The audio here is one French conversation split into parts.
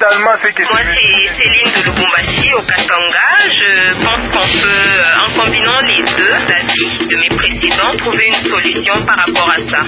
totalement ce que Moi, c'est Céline de Lubumbashi, au Katanga. Je pense qu'on peut, en combinant les deux avis de mes précédents, trouver une solution par rapport à ça.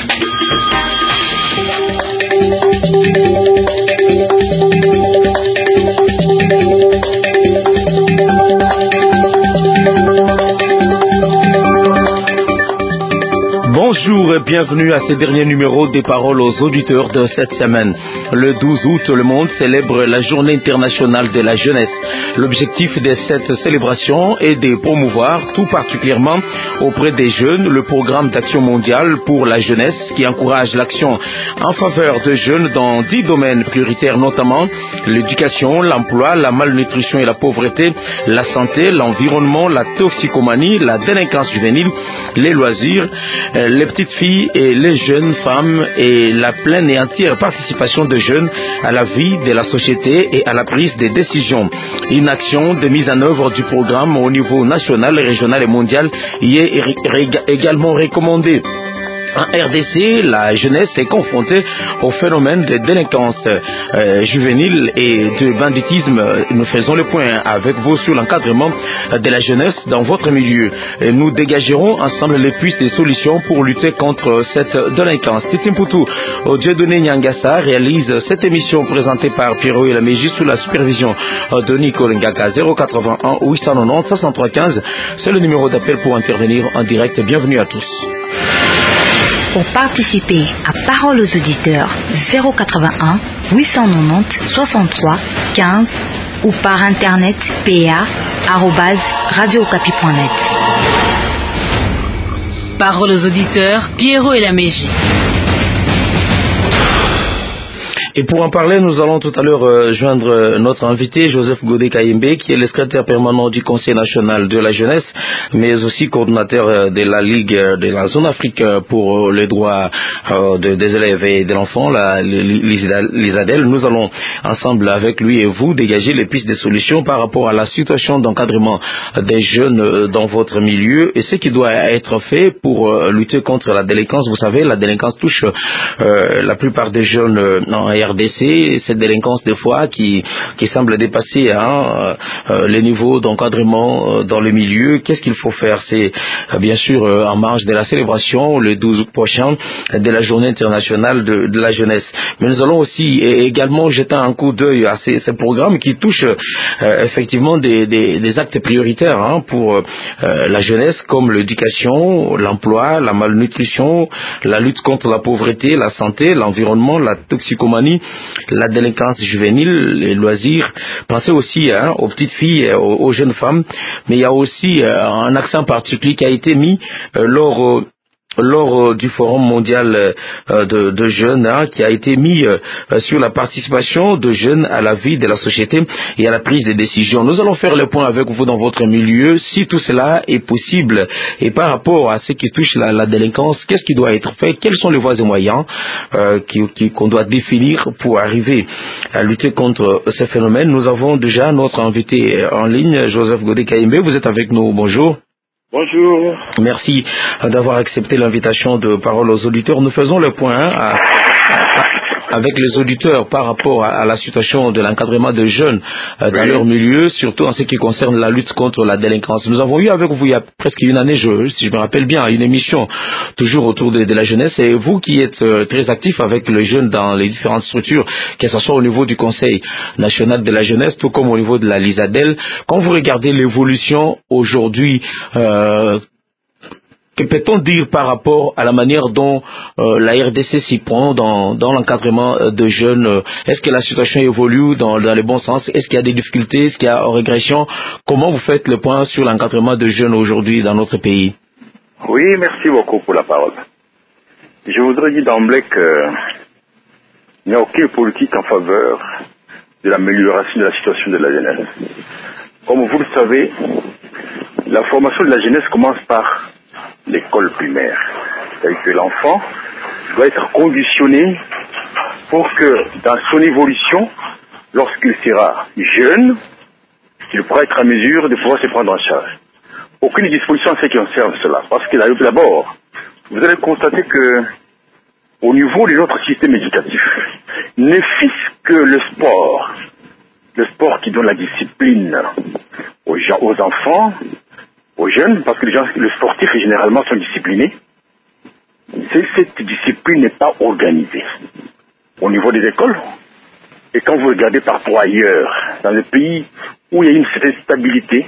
Bonjour et bienvenue à ce dernier numéro des paroles aux auditeurs de cette semaine. Le 12 août, le monde célèbre la Journée internationale de la jeunesse. L'objectif de cette célébration est de promouvoir tout particulièrement auprès des jeunes le programme d'action mondiale pour la jeunesse qui encourage l'action en faveur de jeunes dans 10 domaines prioritaires, notamment l'éducation, l'emploi, la malnutrition et la pauvreté, la santé, l'environnement, la toxicomanie, la délinquance juvénile, les loisirs, les petites filles et les jeunes femmes et la pleine et entière participation des jeunes à la vie de la société et à la prise des décisions. Une action de mise en œuvre du programme au niveau national, régional et mondial y est également recommandée. En RDC, la jeunesse est confrontée au phénomène de délinquance juvénile et de banditisme. Nous faisons le point avec vous sur l'encadrement de la jeunesse dans votre milieu. Nous dégagerons ensemble les pistes et solutions pour lutter contre cette délinquance. Titi Mputu, Dieudonné Nyangassa réalise cette émission présentée par Pierrot et la Mégie sous la supervision de Nicole Ngaka. 081 890 6315, c'est le numéro d'appel pour intervenir en direct. Bienvenue à tous. Pour participer à Parole aux auditeurs, 081 890 63 15 ou par internet pa@radiocapi.net. Parole aux auditeurs, Pierrot et la Mégie. Et pour en parler, nous allons tout à l'heure joindre notre invité, Joseph Godé Kayembe, qui est le secrétaire permanent du Conseil national de la jeunesse, mais aussi coordinateur de la Ligue de la zone Afrique pour les droits des élèves et de l'enfant, l'ISADEL. Nous allons ensemble avec lui et vous dégager les pistes de solutions par rapport à la situation d'encadrement des jeunes dans votre milieu et ce qui doit être fait pour lutter contre la délinquance. Vous savez, la délinquance touche la plupart des jeunes en RDC, cette délinquance des fois qui semble dépasser les niveaux d'encadrement dans le milieu. Qu'est-ce qu'il faut faire? C'est bien sûr en marge de la célébration le 12 août prochain de la Journée internationale de la jeunesse. Mais nous allons aussi également jeter un coup d'œil à ces programmes qui touchent effectivement des actes prioritaires pour la jeunesse, comme l'éducation, l'emploi, la malnutrition, la lutte contre la pauvreté, la santé, l'environnement, la toxicomanie, la délinquance juvénile, les loisirs. Pensez aussi aux petites filles, aux jeunes femmes, mais il y a aussi un accent particulier qui a été mis lors du forum mondial de jeunes, qui a été mis sur la participation de jeunes à la vie de la société et à la prise de décisions. Nous allons faire le point avec vous dans votre milieu, si tout cela est possible. Et par rapport à ce qui touche la délinquance, qu'est-ce qui doit être fait? Quels sont les voies et moyens qu'on doit définir pour arriver à lutter contre ce phénomène? Nous avons déjà notre invité en ligne, Joseph Godé Kayembe. Vous êtes avec nous, bonjour. Bonjour. Merci d'avoir accepté l'invitation de Parole aux auditeurs. Nous faisons le point avec les auditeurs par rapport à la situation de l'encadrement de jeunes dans leur milieu, surtout en ce qui concerne la lutte contre la délinquance. Nous avons eu avec vous il y a presque une année, si je me rappelle bien, une émission toujours autour de la jeunesse. Et vous qui êtes très actif avec les jeunes dans les différentes structures, que ce soit au niveau du Conseil national de la jeunesse, tout comme au niveau de la LISADEL, quand vous regardez l'évolution aujourd'hui, que peut-on dire par rapport à la manière dont la RDC s'y prend dans l'encadrement de jeunes? Est-ce que la situation évolue dans le bon sens? Est-ce qu'il y a des difficultés? Est-ce qu'il y a une régression? Comment vous faites le point sur l'encadrement de jeunes aujourd'hui dans notre pays? Oui, merci beaucoup pour la parole. Je voudrais dire d'emblée qu'il n'y a aucune politique en faveur de l'amélioration de la situation de la jeunesse. Comme vous le savez, la formation de la jeunesse commence par l'école primaire. C'est-à-dire que l'enfant doit être conditionné pour que dans son évolution, lorsqu'il sera jeune, il pourra être en mesure de pouvoir se prendre en charge. Aucune disposition en ce qui concerne cela. Parce que d'abord, vous allez constater que au niveau de notre système éducatif, ne fût-ce que le sport le sport qui donne la discipline aux enfants, aux jeunes, parce que les sportifs généralement sont disciplinés. Cette discipline n'est pas organisée au niveau des écoles. Et quand vous regardez par rapport ailleurs, dans les pays où il y a une certaine stabilité,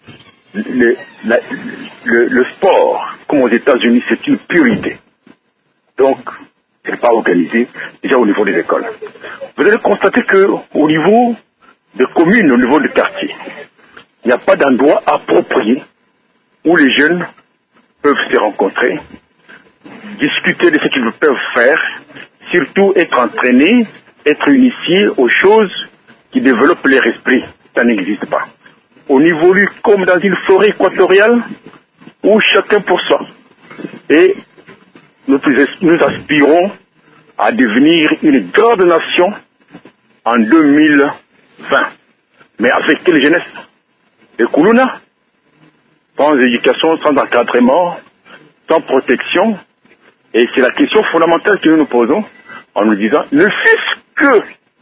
le sport, comme aux États-Unis, c'est une priorité. Donc, ce n'est pas organisé déjà au niveau des écoles. Vous allez constater qu'au niveau des communes, au niveau des quartiers, il n'y a pas d'endroit approprié où les jeunes peuvent se rencontrer, discuter de ce qu'ils peuvent faire, surtout être entraînés, être initiés aux choses qui développent leur esprit. Ça n'existe pas. On évolue comme dans une forêt équatoriale où chacun pour soi. Et nous aspirons à devenir une grande nation en 2020. Mais avec quelle jeunesse? Les Koulouna, sans éducation, sans encadrement, sans protection. Et c'est la question fondamentale que nous nous posons en nous disant, ne fût-ce que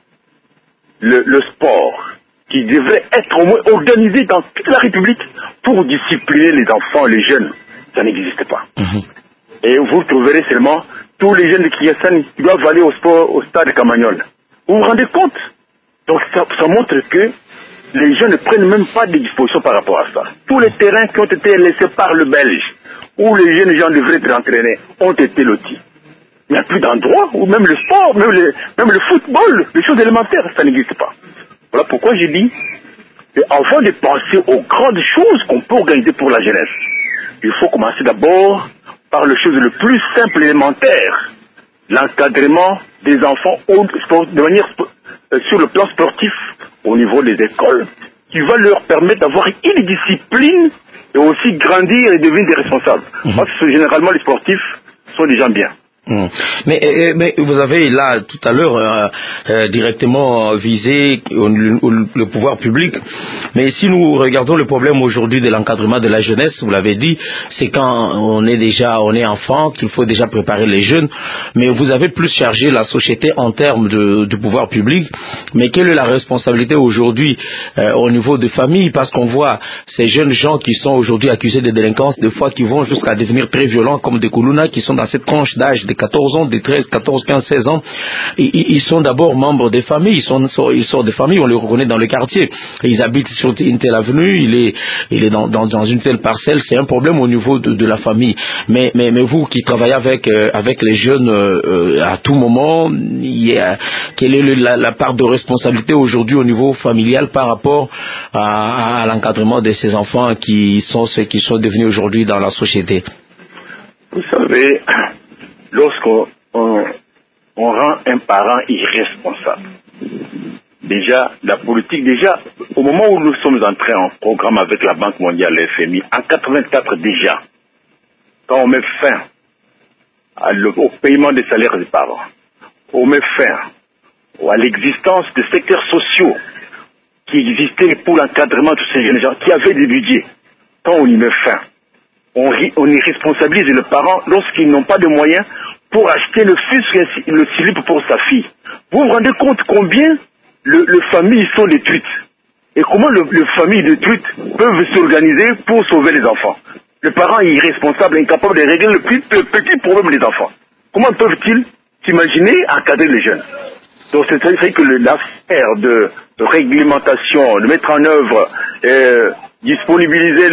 le sport qui devrait être au moins organisé dans toute la République pour discipliner les enfants, les jeunes, ça n'existe pas. Et vous trouverez seulement tous les jeunes de Kiyasan qui doivent aller au stade Camagnol. Vous vous rendez compte? Donc ça montre que les gens ne prennent même pas de dispositions par rapport à ça. Tous les terrains qui ont été laissés par le Belge, où les jeunes gens devraient être entraînés, ont été lotis. Il n'y a plus d'endroit où même le sport, même le football, les choses élémentaires, ça n'existe pas. Voilà pourquoi j'ai dit qu'avant de penser aux grandes choses qu'on peut organiser pour la jeunesse, il faut commencer d'abord par les choses le plus simple et élémentaire, l'encadrement des enfants de manière sur le plan sportif au niveau des écoles, qui va leur permettre d'avoir une discipline et aussi grandir et devenir des responsables. Parce que généralement les sportifs sont des gens bien. Mais vous avez là tout à l'heure directement visé le pouvoir public. Mais si nous regardons le problème aujourd'hui de l'encadrement de la jeunesse, vous l'avez dit, c'est quand on est enfant qu'il faut déjà préparer les jeunes. Mais vous avez plus chargé la société en termes de pouvoir public. Mais quelle est la responsabilité aujourd'hui au niveau des familles? Parce qu'on voit ces jeunes gens qui sont aujourd'hui accusés de délinquance, des fois qui vont jusqu'à devenir très violents, comme des Koulouna qui sont dans cette tranche d'âge de 14 ans, de 13, 14, 15, 16 ans, ils sont d'abord membres des familles, ils sortent des familles, on les reconnaît dans le quartier. Ils habitent sur une telle avenue, il est dans une telle parcelle, c'est un problème au niveau de la famille. Mais vous qui travaillez avec les jeunes à tout moment, quelle est la part de responsabilité aujourd'hui au niveau familial par rapport à l'encadrement de ces enfants qui sont ceux qui sont devenus aujourd'hui dans la société? Vous savez, lorsqu'on rend un parent irresponsable, déjà, la politique, au moment où nous sommes entrés en programme avec la Banque mondiale, le FMI, en 84 déjà, quand on met fin au paiement des salaires des parents, on met fin à l'existence de secteurs sociaux qui existaient pour l'encadrement de ces jeunes gens, qui avaient des budgets, quand on y met fin, on irresponsabilise le parent lorsqu'ils n'ont pas de moyens pour acheter le slip pour sa fille. Vous vous rendez compte combien les familles sont détruites et comment les familles détruites peuvent s'organiser pour sauver les enfants. Le parent est irresponsable, incapable de régler le petit problème des enfants. Comment peuvent-ils s'imaginer encadrer les jeunes? Donc c'est vrai que l'affaire de réglementation, de mettre en œuvre, disponibiliser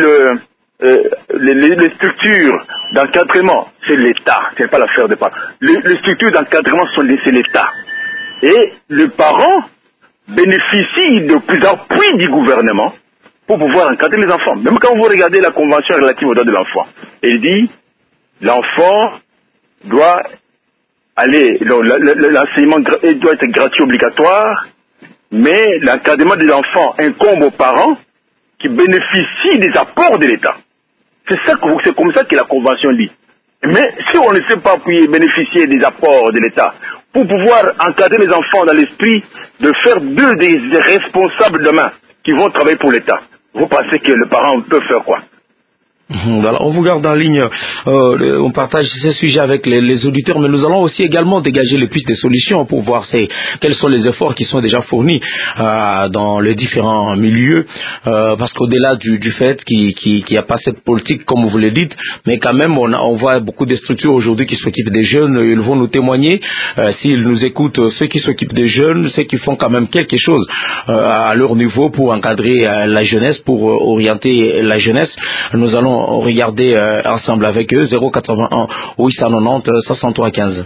les structures d'encadrement, c'est l'État, c'est pas l'affaire des parents. Les structures d'encadrement c'est l'État. Et le parent bénéficie de plus d'appui du gouvernement pour pouvoir encadrer les enfants. Même quand vous regardez la convention relative aux droits de l'enfant, elle dit l'enfant doit aller, l'enseignement doit être gratuit obligatoire, mais l'encadrement des enfants incombe aux parents qui bénéficient des apports de l'État. C'est comme ça que la Convention dit. Mais si on ne sait pas bénéficier des apports de l'État pour pouvoir encadrer les enfants dans l'esprit de faire d'eux des responsables demain qui vont travailler pour l'État, vous pensez que le parent peut faire quoi? Voilà, on vous garde en ligne, on partage ces sujets avec les auditeurs, mais nous allons aussi également dégager les pistes de solutions pour voir quels sont les efforts qui sont déjà fournis dans les différents milieux, parce qu'au-delà du fait qu'il n'y a pas cette politique, comme vous le dites, mais quand même on voit beaucoup de structures aujourd'hui qui s'occupent des jeunes, ils vont nous témoigner, s'ils nous écoutent, ceux qui s'occupent des jeunes, ceux qui font quand même quelque chose à leur niveau pour encadrer la jeunesse, pour orienter la jeunesse. Nous allons regarder ensemble avec eux. 081 890 63 15.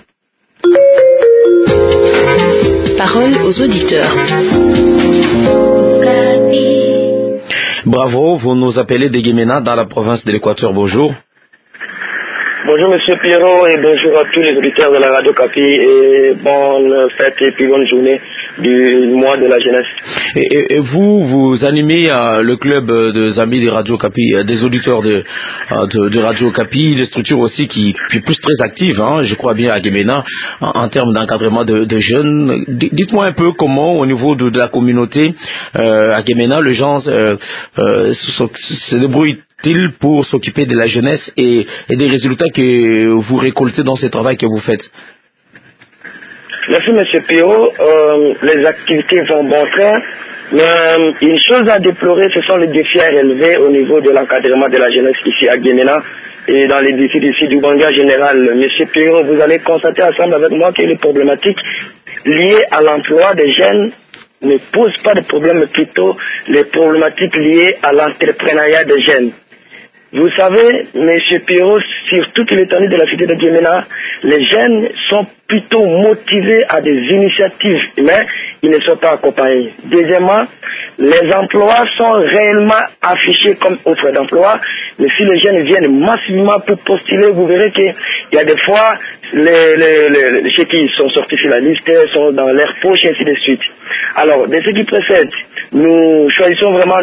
Parole aux auditeurs. Bravo, vous nous appelez de Guémena dans la province de l'Équateur. Bonjour. Bonjour Monsieur Pierrot et bonjour à tous les auditeurs de la Radio Capi et bonne fête et puis bonne journée du mois de la jeunesse. Et vous animez le club des amis de Radio Capi, des auditeurs de Radio Capi, des structures aussi qui plus très actives, hein, je crois bien à Guémena, en termes d'encadrement de jeunes. Dites-moi un peu comment au niveau de la communauté à Guémena, les gens se débrouillent pour s'occuper de la jeunesse et des résultats que vous récoltez dans ce travail que vous faites. Merci Monsieur Pierrot. Les activités vont bon train. Une chose à déplorer, ce sont les défis à relever au niveau de l'encadrement de la jeunesse ici à Guémena et dans les défis ici du Banga général. Monsieur Pierrot, vous allez constater ensemble avec moi que les problématiques liées à l'emploi des jeunes ne posent pas de problème, mais plutôt les problématiques liées à l'entrepreneuriat des jeunes. Vous savez, M. Pierrot, sur toute l'étendue de la cité de Guémena, les jeunes sont plutôt motivés à des initiatives, mais ils ne sont pas accompagnés. Deuxièmement, les emplois sont réellement affichés comme offres d'emploi, mais si les jeunes viennent massivement pour postuler, vous verrez qu'il y a des fois, ceux qui sont sortis sur la liste sont dans leur poche et ainsi de suite. Alors, de ce qui précède, nous choisissons vraiment,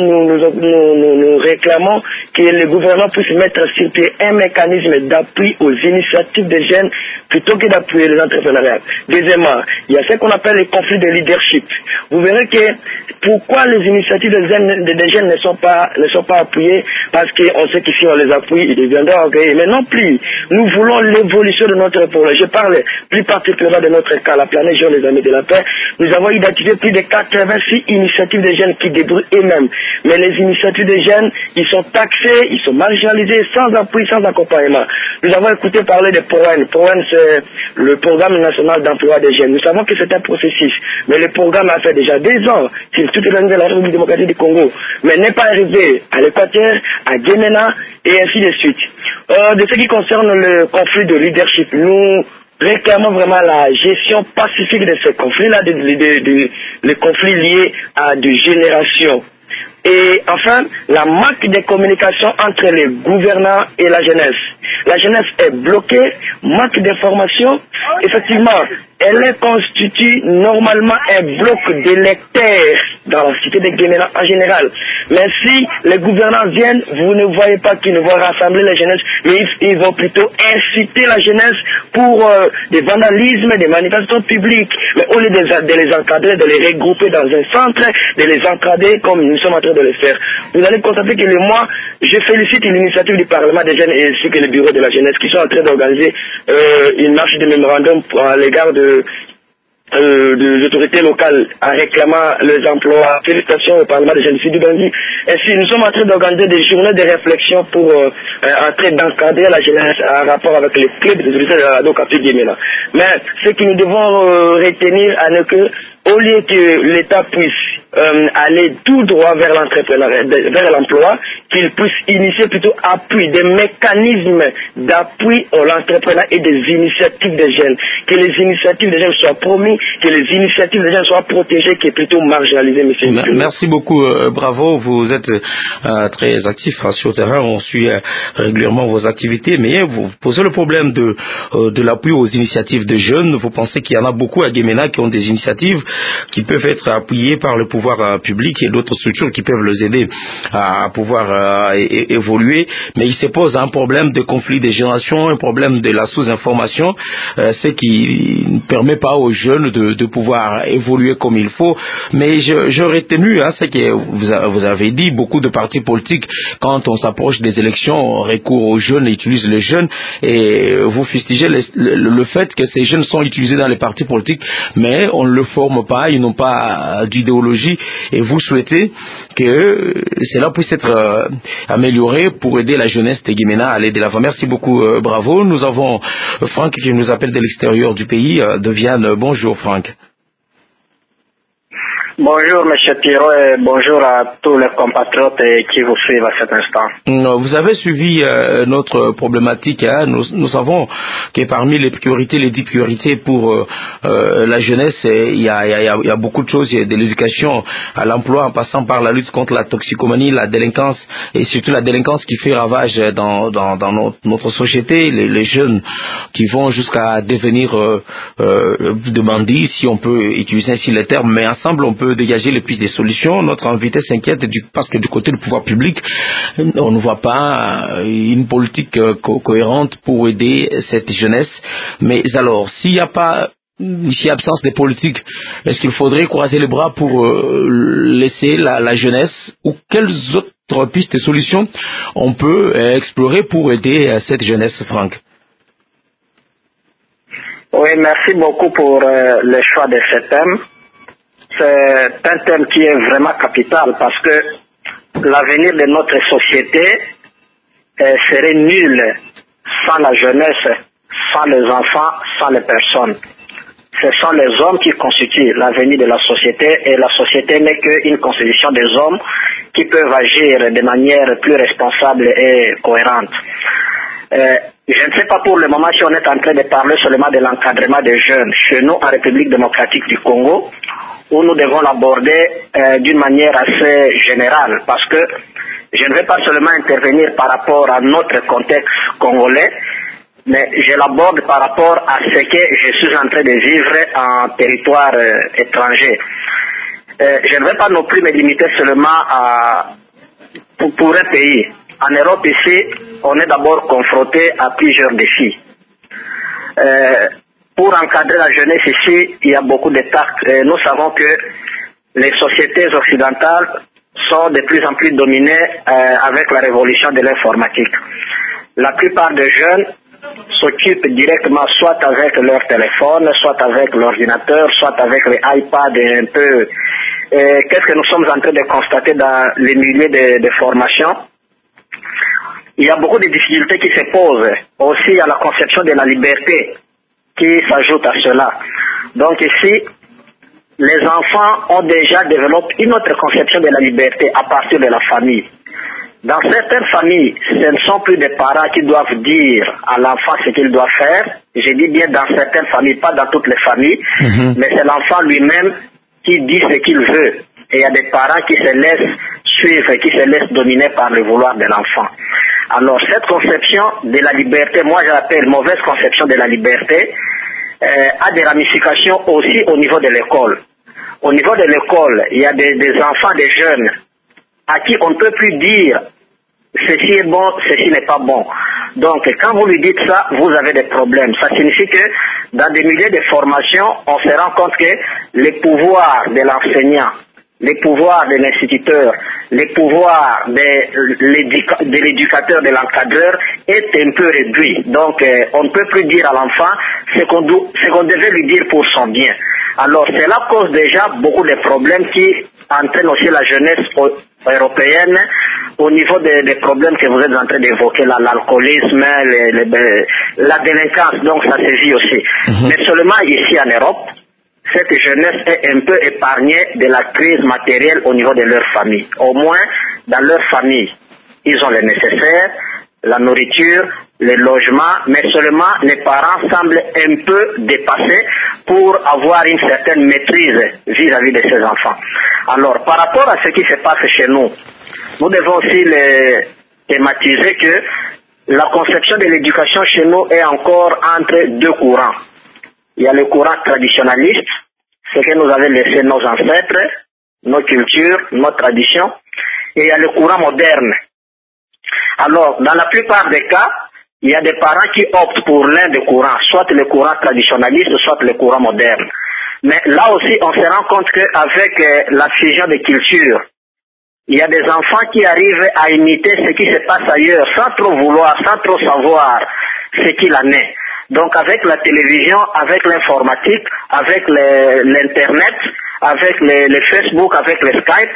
nous réclamons que le gouvernement puisse mettre sur pied un mécanisme d'appui aux initiatives des jeunes plutôt que d'appuyer les entrepreneuriats. Deuxièmement, il y a ce qu'on appelle les conflits de leadership. Vous verrez que pourquoi les initiatives des jeunes ne sont pas appuyées, parce qu'on sait qu'ici on les appuie, ils deviendront orgueilleux. Mais non plus, nous voulons l'évolution de notre projet. Je parle plus particulièrement de notre cas, la planète Jean les Amis de la Paix. Nous avons identifié plus de 86 initiatives des jeunes qui débrouillent eux-mêmes. Mais les initiatives des jeunes, ils sont taxés, ils sont marginalisés, sans appui, sans accompagnement. Nous avons écouté parler de POEN. POEN, c'est le Programme national d'emploi des jeunes. Nous savons que c'est un processus, mais le programme a fait déjà 2 ans sur toute l'année de la République démocratique du Congo, mais n'est pas arrivé à l'Équateur, à Guémena, et ainsi de suite. De ce qui concerne le conflit de leadership, nous réclamons vraiment la gestion pacifique de ces conflits-là, les conflits liés à des générations. Et enfin, la manque de communication entre les gouvernants et la jeunesse. La jeunesse est bloquée, manque d'information. Effectivement, elle constitue normalement un bloc d'électeurs dans la cité de Guémena en général. Mais si les gouvernants viennent, vous ne voyez pas qu'ils vont rassembler la jeunesse, mais ils vont plutôt inciter la jeunesse pour des vandalismes, des manifestations publiques. Mais au lieu de les encadrer, de les regrouper dans un centre, de les encadrer comme nous sommes en train de le faire. Vous allez constater que je félicite l'initiative du Parlement des jeunes ainsi que le bureau de la jeunesse qui sont en train d'organiser une marche de mémorandum à l'égard des autorités locales en réclamant les emplois. Félicitations au Parlement des jeunes ici du Bangui. Ainsi, nous sommes en train d'organiser des journées de réflexion pour en train d'encadrer la jeunesse en rapport avec les clubs des autorités de la Radio Capi Guémena. Mais ce que nous devons retenir à nous que au lieu que l'État puisse aller tout droit vers l'entrepreneuriat, vers l'emploi, qu'il puisse initier plutôt des mécanismes d'appui à l'entrepreneuriat et des initiatives des jeunes. Que les initiatives des jeunes soient promis, que les initiatives des jeunes soient protégées, qui est plutôt marginalisées, monsieur. Merci beaucoup, bravo, vous êtes très actif sur le terrain, on suit régulièrement vos activités, mais vous posez le problème de l'appui aux initiatives des jeunes. Vous pensez qu'il y en a beaucoup à Guémena qui ont des initiatives qui peuvent être appuyées par le pouvoir pouvoirs publics et d'autres structures qui peuvent les aider à pouvoir évoluer, mais il se pose un problème de conflit des générations, un problème de la sous-information, ce qui ne permet pas aux jeunes de pouvoir évoluer comme il faut. Mais j'aurais tenu ce que vous avez dit, beaucoup de partis politiques, quand on s'approche des élections, on recourt aux jeunes et utilise les jeunes, et vous fustigez le fait que ces jeunes sont utilisés dans les partis politiques, mais on ne le forme pas, ils n'ont pas d'idéologie, et vous souhaitez que cela puisse être amélioré pour aider la jeunesse de Guémena à aller de l'avant. Merci beaucoup, bravo. Nous avons Franck qui nous appelle de l'extérieur du pays, de Vienne. Bonjour Franck. Bonjour M. Thiro et bonjour à tous les compatriotes qui vous suivent à cet instant. Vous avez suivi notre problématique. Nous savons que parmi les priorités, les 10 priorités pour la jeunesse, il y a beaucoup de choses. Il y a de l'éducation à l'emploi en passant par la lutte contre la toxicomanie, la délinquance et surtout la délinquance qui fait ravage dans notre société. Les jeunes qui vont jusqu'à devenir de bandits, si on peut utiliser ainsi les termes, mais ensemble on peut dégager les pistes des solutions. Notre invité s'inquiète parce que du côté du pouvoir public, on ne voit pas une politique cohérente pour aider cette jeunesse. Mais alors, s'il y a absence de politique, est-ce qu'il faudrait croiser les bras pour laisser la jeunesse, ou quelles autres pistes et solutions on peut explorer pour aider cette jeunesse, Franck? Oui, merci beaucoup pour le choix de ce thème. C'est un thème qui est vraiment capital parce que l'avenir de notre société serait nul sans la jeunesse, sans les enfants, sans les personnes. Ce sont les hommes qui constituent l'avenir de la société, et la société n'est qu'une constitution des hommes qui peuvent agir de manière plus responsable et cohérente. Je ne sais pas pour le moment si on est en train de parler seulement de l'encadrement des jeunes chez nous en République démocratique du Congo, où nous devons l'aborder d'une manière assez générale, parce que je ne vais pas seulement intervenir par rapport à notre contexte congolais, mais je l'aborde par rapport à ce que je suis en train de vivre en territoire étranger. Je ne vais pas non plus me limiter seulement pour un pays. En Europe ici, on est d'abord confronté à plusieurs défis. Pour encadrer la jeunesse ici, il y a beaucoup de tactes. Nous savons que les sociétés occidentales sont de plus en plus dominées avec la révolution de l'informatique. La plupart des jeunes s'occupent directement soit avec leur téléphone, soit avec l'ordinateur, soit avec les iPads et un peu. Qu'est-ce que nous sommes en train de constater dans les milieux de formation? Il y a beaucoup de difficultés qui se posent. Aussi à la conception de la liberté qui s'ajoute à cela. Donc ici, les enfants ont déjà développé une autre conception de la liberté à partir de la famille. Dans certaines familles, ce ne sont plus des parents qui doivent dire à l'enfant ce qu'il doit faire. Je dis bien dans certaines familles, pas dans toutes les familles, mais c'est l'enfant lui-même qui dit ce qu'il veut. Et il y a des parents qui se laissent suivre, qui se laissent dominer par le vouloir de l'enfant. Alors cette conception de la liberté, moi j'appelle mauvaise conception de la liberté, a des ramifications aussi au niveau de l'école. Au niveau de l'école, il y a des enfants, des jeunes, à qui on ne peut plus dire ceci est bon, ceci n'est pas bon. Donc quand vous lui dites ça, vous avez des problèmes. Ça signifie que dans des milieux de formation, on se rend compte que les pouvoirs de l'enseignant, les pouvoirs de l'instituteur, les pouvoirs de l'éducateur, de l'encadreur est un peu réduit. Donc on ne peut plus dire à l'enfant ce qu'on devait lui dire pour son bien. Alors cela cause déjà beaucoup de problèmes qui entraînent aussi la jeunesse européenne au niveau des problèmes que vous êtes en train d'évoquer, l'alcoolisme, la délinquance, donc ça se vit aussi. Mais seulement ici en Europe, cette jeunesse est un peu épargnée de la crise matérielle au niveau de leur famille. Au moins, dans leur famille, ils ont le nécessaire, la nourriture, le logement, mais seulement les parents semblent un peu dépassés pour avoir une certaine maîtrise vis-à-vis de ces enfants. Alors, par rapport à ce qui se passe chez nous, nous devons aussi thématiser que la conception de l'éducation chez nous est encore entre deux courants. Il y a le courant traditionnaliste, ce que nous avaient laissé nos ancêtres, nos cultures, nos traditions, et il y a le courant moderne. Alors, dans la plupart des cas, il y a des parents qui optent pour l'un des courants, soit le courant traditionnaliste, soit le courant moderne. Mais là aussi, on se rend compte qu'avec la fusion des cultures, il y a des enfants qui arrivent à imiter ce qui se passe ailleurs, sans trop vouloir, sans trop savoir ce qu'il en est. Donc avec la télévision, avec l'informatique, avec l'Internet, avec les Facebook, avec les Skype,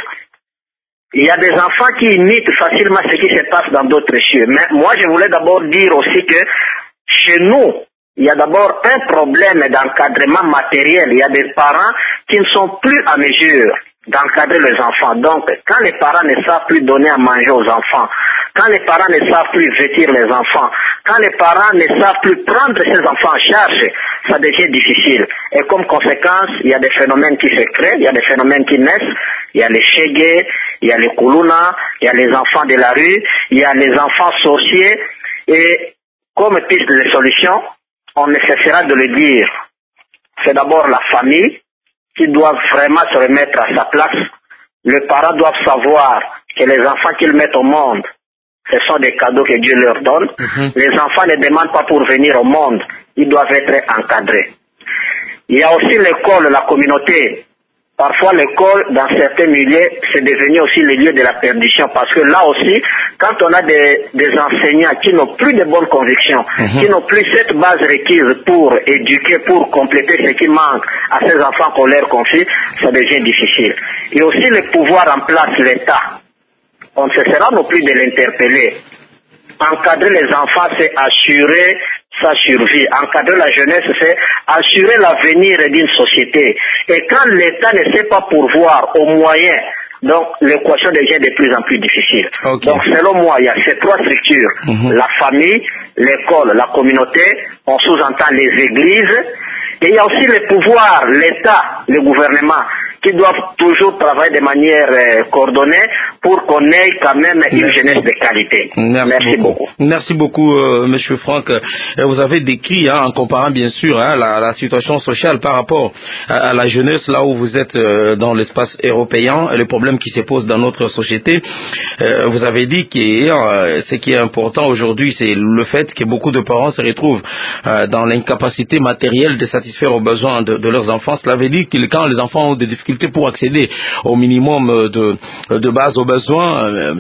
il y a des enfants qui imitent facilement ce qui se passe dans d'autres cieux. Mais moi, je voulais d'abord dire aussi que chez nous, il y a d'abord un problème d'encadrement matériel. Il y a des parents qui ne sont plus à mesure d'encadrer les enfants. Donc, quand les parents ne savent plus donner à manger aux enfants, quand les parents ne savent plus vêtir les enfants, quand les parents ne savent plus prendre ces enfants en charge, ça devient difficile. Et comme conséquence, il y a des phénomènes qui se créent, il y a des phénomènes qui naissent, il y a les chégués, il y a les koulouna, il y a les enfants de la rue, il y a les enfants sorciers. Et comme piste de solution, on ne cessera de le dire. C'est d'abord la famille qui doit vraiment se remettre à sa place. Les parents doivent savoir que les enfants qu'ils mettent au monde, ce sont des cadeaux que Dieu leur donne. Les enfants ne demandent pas pour venir au monde, ils doivent être encadrés. Il y a aussi l'école, la communauté. Parfois l'école, dans certains milieux, c'est devenu aussi le lieu de la perdition, parce que là aussi, quand on a des enseignants qui n'ont plus de bonnes convictions, qui n'ont plus cette base requise pour éduquer, pour compléter ce qui manque à ces enfants qu'on leur confie, ça devient difficile. Et aussi le pouvoir en place, l'État. On ne cessera non plus de l'interpeller. Encadrer les enfants, c'est assurer sa survie. Encadrer la jeunesse, c'est assurer l'avenir d'une société. Et quand l'État ne sait pas pourvoir aux moyens, donc l'équation devient de plus en plus difficile. Donc selon moi, il y a ces trois structures. La famille, l'école, la communauté, on sous-entend les églises. Et il y a aussi le pouvoir, l'État, le gouvernement, qui doivent toujours travailler de manière coordonnée pour qu'on ait quand même une jeunesse de qualité. Merci beaucoup. Merci beaucoup, Monsieur Franck. Vous avez décrit, en comparant bien sûr la situation sociale par rapport à la jeunesse, là où vous êtes dans l'espace européen, et les problèmes qui se posent dans notre société. Vous avez dit que ce qui est important aujourd'hui, c'est le fait que beaucoup de parents se retrouvent dans l'incapacité matérielle de satisfaire aux besoins de leurs enfants. Cela veut dire que quand les enfants ont des difficultés pour accéder au minimum de base aux besoins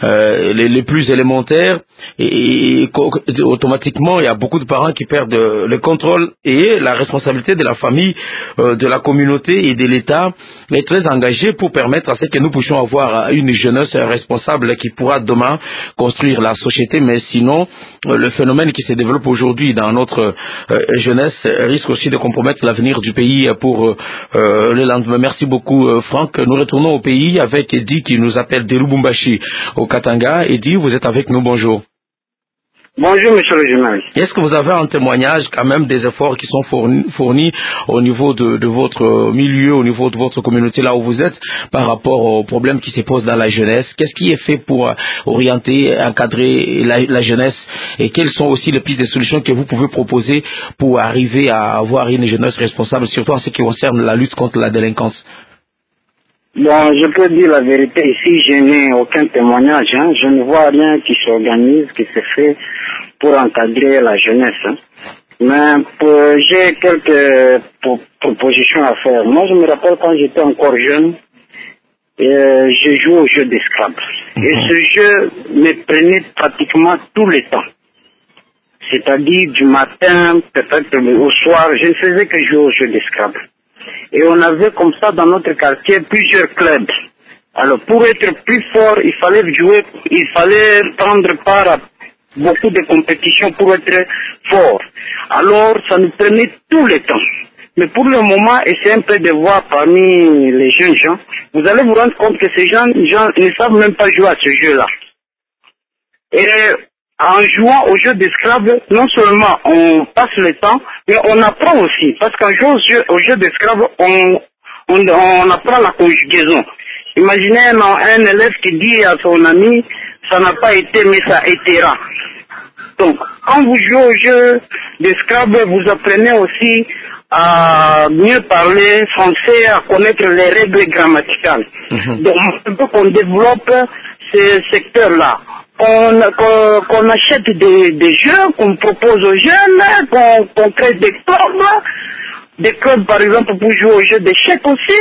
les plus élémentaires, et automatiquement il y a beaucoup de parents qui perdent le contrôle, et la responsabilité de la famille, de la communauté et de l'État est très engagée pour permettre à ce que nous puissions avoir une jeunesse responsable qui pourra demain construire la société. Mais sinon, le phénomène qui se développe aujourd'hui dans notre jeunesse risque aussi de compromettre l'avenir du pays pour le lendemain. Merci beaucoup, Franck. Nous retournons au pays avec Eddie qui nous appelle de Lubumbashi au Katanga. Eddie, vous êtes avec nous, bonjour. Bonjour, monsieur le journaliste. Est-ce que vous avez un témoignage quand même des efforts qui sont fournis au niveau de votre milieu, au niveau de votre communauté, là où vous êtes, par rapport aux problèmes qui se posent dans la jeunesse? Qu'est-ce qui est fait pour orienter, encadrer la jeunesse, et quelles sont aussi les pistes de solutions que vous pouvez proposer pour arriver à avoir une jeunesse responsable, surtout en ce qui concerne la lutte contre la délinquance? Bon, je peux dire la vérité ici, je n'ai aucun témoignage, je ne vois rien qui s'organise, qui se fait pour encadrer la jeunesse. Mais j'ai quelques propositions à faire. Moi, je me rappelle quand j'étais encore jeune, je jouais au jeu de Scrabble. Et ce jeu me prenait pratiquement tout le temps. C'est-à-dire du matin, peut-être au soir, je ne faisais que jouer au jeu de Scrabble. Et on avait comme ça dans notre quartier plusieurs clubs. Alors pour être plus fort, il fallait prendre part à beaucoup de compétitions pour être fort. Alors ça nous prenait tout le temps. Mais pour le moment, essayez un peu de voir parmi les jeunes gens, vous allez vous rendre compte que ces gens ne savent même pas jouer à ce jeu-là. Et en jouant au jeu de Scrabble, non seulement on passe le temps, mais on apprend aussi. Parce qu'en jouant au jeu de Scrabble, on apprend la conjugaison. Imaginez un élève qui dit à son ami, ça n'a pas été, mais ça étera. Donc, quand vous jouez au jeu de Scrabble, vous apprenez aussi à mieux parler français, à connaître les règles grammaticales. Donc, un peu qu'on développe ce secteur-là. Qu'on achète des jeux, qu'on propose aux jeunes, qu'on crée des clubs par exemple pour jouer aux jeux d'échecs aussi.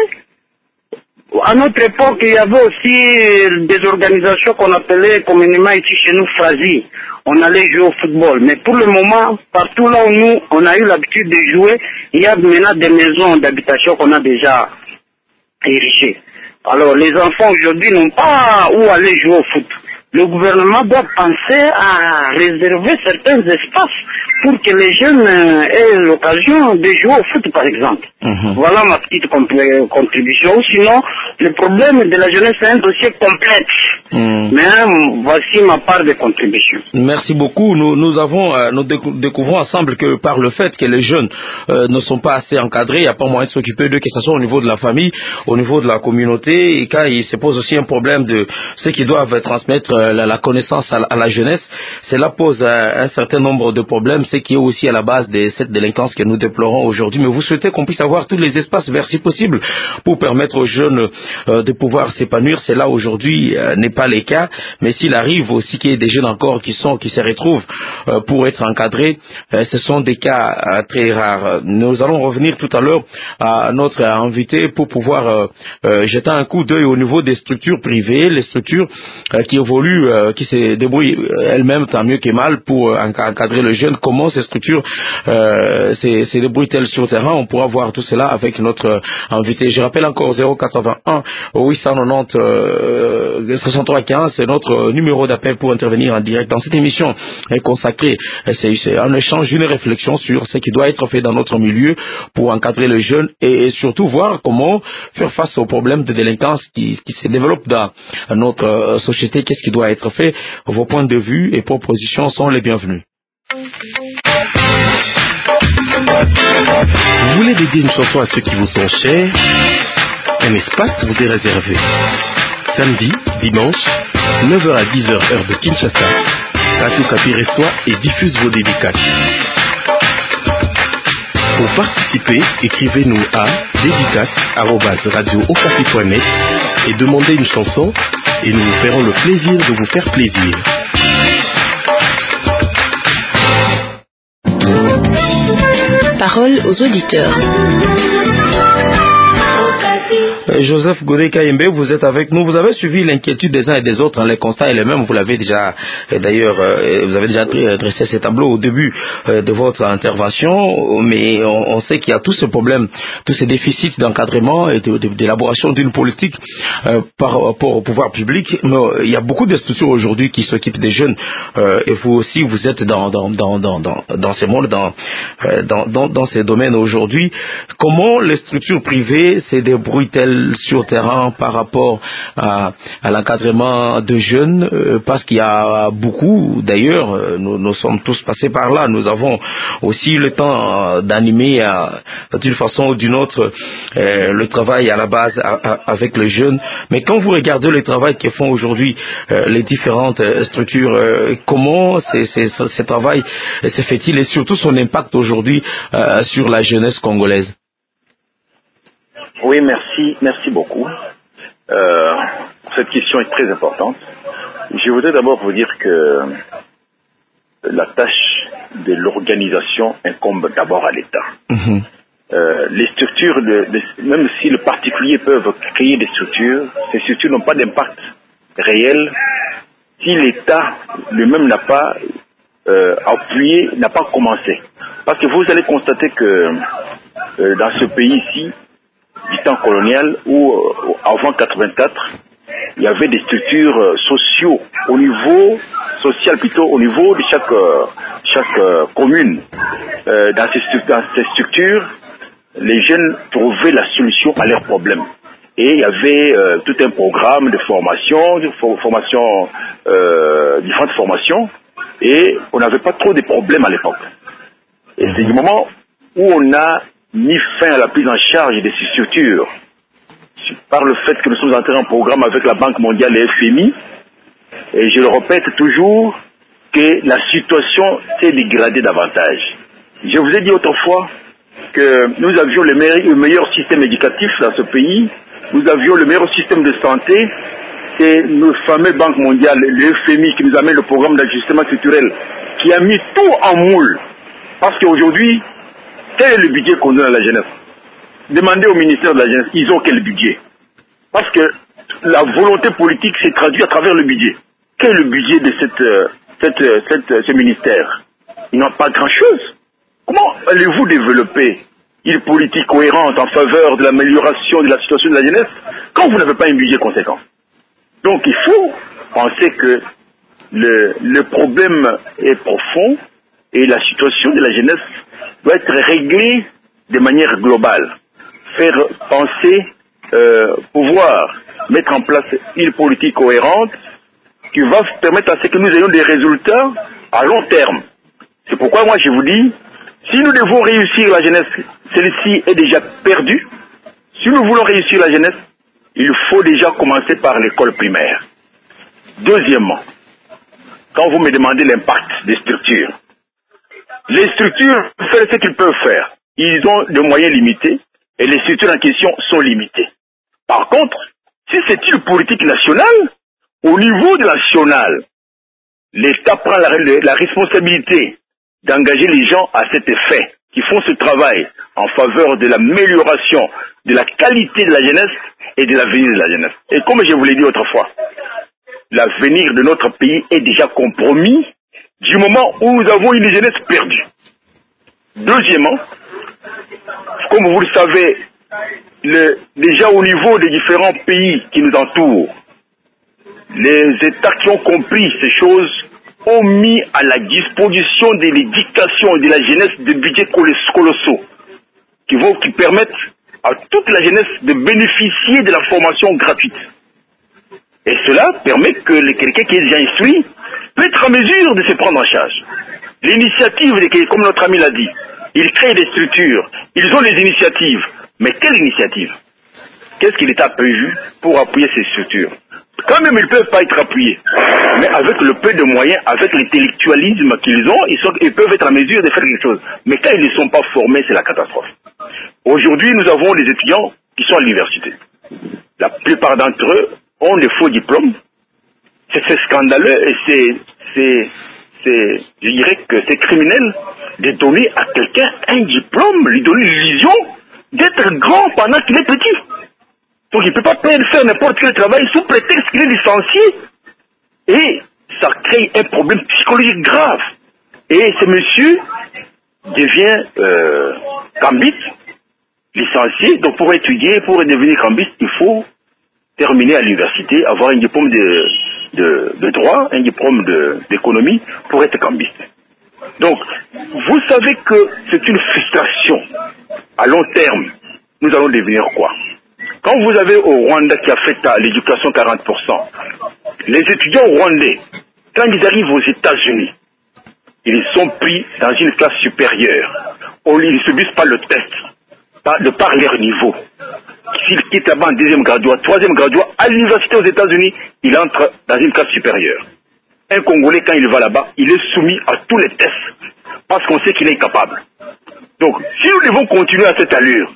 À notre époque, il y avait aussi des organisations qu'on appelait communément ici chez nous Frazi. On allait jouer au football. Mais pour le moment, partout là où nous, on a eu l'habitude de jouer, il y a maintenant des maisons d'habitation qu'on a déjà érigées. Alors les enfants aujourd'hui n'ont pas où aller jouer au foot. Le gouvernement doit penser à réserver certains espaces pour que les jeunes aient l'occasion de jouer au foot, par exemple. Voilà ma petite contribution. Sinon, le problème de la jeunesse est un dossier complexe. Mais voici ma part de contribution. Merci beaucoup. Nous découvrons ensemble que par le fait que les jeunes ne sont pas assez encadrés, il n'y a pas moyen de s'occuper d'eux, que ce soit au niveau de la famille, au niveau de la communauté, et quand il se pose aussi un problème de ceux qui doivent transmettre la connaissance à la jeunesse, cela pose un certain nombre de problèmes, ce qui est aussi à la base de cette délinquance que nous déplorons aujourd'hui. Mais vous souhaitez qu'on puisse avoir tous les espaces verts si possible pour permettre aux jeunes de pouvoir s'épanouir. C'est là aujourd'hui n'est pas le cas, mais s'il arrive aussi qu'il y ait des jeunes encore qui se retrouvent pour être encadrés, ce sont des cas très rares. Nous allons revenir tout à l'heure à notre invité pour pouvoir jeter un coup d'œil au niveau des structures privées, les structures qui évoluent, qui se débrouillent elles-mêmes tant mieux que mal pour encadrer les jeunes. Comment ces structures se débrouillent-elles sur le terrain? On pourra voir tout cela avec notre invité. Je rappelle encore 081 890 63 15, c'est notre numéro d'appel pour intervenir en direct dans cette émission consacrée. C'est un échange, une réflexion sur ce qui doit être fait dans notre milieu pour encadrer les jeunes et surtout voir comment faire face aux problèmes de délinquance qui se développent dans notre société. Qu'est-ce qui doit être fait? Vos points de vue et propositions sont les bienvenus. Vous voulez dédier une chanson à ceux qui vous sont chers? Un espace vous est réservé. Samedi, dimanche, 9h à 10h heure de Kinshasa, Radio Okapi reçoit et diffuse vos dédicaces. Pour participer, écrivez-nous à dédicace@radiookapi.net et demandez une chanson et nous vous ferons le plaisir de vous faire plaisir. Parole aux auditeurs. Joseph Godé Kayembe, vous êtes avec nous. Vous avez suivi l'inquiétude des uns et des autres. Les constats est le même. Vous l'avez déjà, d'ailleurs, vous avez déjà dressé ces tableaux au début de votre intervention. Mais on sait qu'il y a tous ces problèmes, tous ces déficits d'encadrement et d'élaboration d'une politique par rapport au pouvoir public. Mais il y a beaucoup de structures aujourd'hui qui s'occupent des jeunes. Et vous aussi, vous êtes dans ces mondes, dans ces domaines aujourd'hui. Comment les structures privées se débrouillent-elles sur terrain par rapport à l'encadrement de jeunes, parce qu'il y a beaucoup, d'ailleurs, nous sommes tous passés par là, nous avons aussi le temps d'animer d'une façon ou d'une autre le travail à la base avec les jeunes, mais quand vous regardez le travail que font aujourd'hui les différentes structures, comment ce travail se fait-il et surtout son impact aujourd'hui sur la jeunesse congolaise? Oui, merci beaucoup. Cette question est très importante. Je voudrais d'abord vous dire que la tâche de l'organisation incombe d'abord à l'État. Les structures, même si les particuliers peuvent créer des structures, ces structures n'ont pas d'impact réel si l'État lui-même n'a pas appuyé, n'a pas commencé. Parce que vous allez constater que dans ce pays ici, du temps colonial, où avant 84, il y avait des structures sociaux au niveau social, plutôt au niveau de chaque commune. Dans ces structures, les jeunes trouvaient la solution à leurs problèmes. Et il y avait tout un programme de différentes formations, et on n'avait pas trop de problèmes à l'époque. Et c'est du moment où on a mis fin à la prise en charge de ces structures par le fait que nous sommes entrés en programme avec la Banque mondiale et FMI, et je le répète toujours que la situation s'est dégradée davantage. Je vous ai dit autrefois que nous avions le meilleur système éducatif dans ce pays, nous avions le meilleur système de santé, c'est nos fameux banques mondiales, le FMI qui nous amène le programme d'ajustement structurel, qui a mis tout en moule. Parce qu'aujourd'hui, quel est le budget qu'on donne à la jeunesse? Demandez au ministère de la jeunesse, ils ont quel budget? Parce que la volonté politique s'est traduite à travers le budget. Quel est le budget de ce ministère? Ils n'ont pas grand-chose. Comment allez-vous développer une politique cohérente en faveur de l'amélioration de la situation de la jeunesse quand vous n'avez pas un budget conséquent? Donc il faut penser que le problème est profond et la situation de la jeunesse doit être réglée de manière globale. Faire penser, pouvoir mettre en place une politique cohérente qui va permettre à ce que nous ayons des résultats à long terme. C'est pourquoi moi je vous dis, si nous devons réussir la jeunesse, celle-ci est déjà perdue. Si nous voulons réussir la jeunesse, il faut déjà commencer par l'école primaire. Deuxièmement, quand vous me demandez l'impact des structures, les structures font ce qu'ils peuvent faire. Ils ont des moyens limités et les structures en question sont limitées. Par contre, si c'est une politique nationale, au niveau de national, l'État prend la responsabilité d'engager les gens à cet effet, qui font ce travail en faveur de l'amélioration de la qualité de la jeunesse et de l'avenir de la jeunesse. Et comme je vous l'ai dit autrefois, l'avenir de notre pays est déjà compromis du moment où nous avons une jeunesse perdue. Deuxièmement, comme vous le savez, déjà au niveau des différents pays qui nous entourent, les États qui ont compris ces choses ont mis à la disposition de l'éducation et de la jeunesse des budgets colossaux qui permettent à toute la jeunesse de bénéficier de la formation gratuite. Et cela permet que quelqu'un qui est déjà instruit peut être en mesure de se prendre en charge. L'initiative, comme notre ami l'a dit, ils créent des structures, ils ont des initiatives. Mais quelle initiative? Qu'est-ce que l'État a prévu pour appuyer ces structures? Quand même, ils ne peuvent pas être appuyés. Mais avec le peu de moyens, avec l'intellectualisme qu'ils ont, ils peuvent être en mesure de faire quelque chose. Mais quand ils ne sont pas formés, c'est la catastrophe. Aujourd'hui, nous avons des étudiants qui sont à l'université. La plupart d'entre eux ont des faux diplômes. C'est scandaleux et je dirais que c'est criminel de donner à quelqu'un un diplôme, lui donner l'illusion d'être grand pendant qu'il est petit. Donc il ne peut pas faire n'importe quel travail sous prétexte qu'il est licencié. Et ça crée un problème psychologique grave. Et ce monsieur devient cambiste, licencié. Donc pour étudier, pour devenir cambiste, il faut terminer à l'université, avoir un diplôme de droit, un diplôme d'économie pour être cambiste. Donc, vous savez que c'est une frustration. À long terme, nous allons devenir quoi? Quand vous avez au Rwanda qui a fait à l'éducation 40%, les étudiants rwandais, quand ils arrivent aux États-Unis, ils sont pris dans une classe supérieure. Ils ne subissent pas le test, de par leur niveau. S'il quitte là-bas en deuxième graduat, troisième graduat, à l'université aux États-Unis, il entre dans une classe supérieure. Un Congolais, quand il va là-bas, il est soumis à tous les tests, parce qu'on sait qu'il est capable. Donc, si nous devons continuer à cette allure,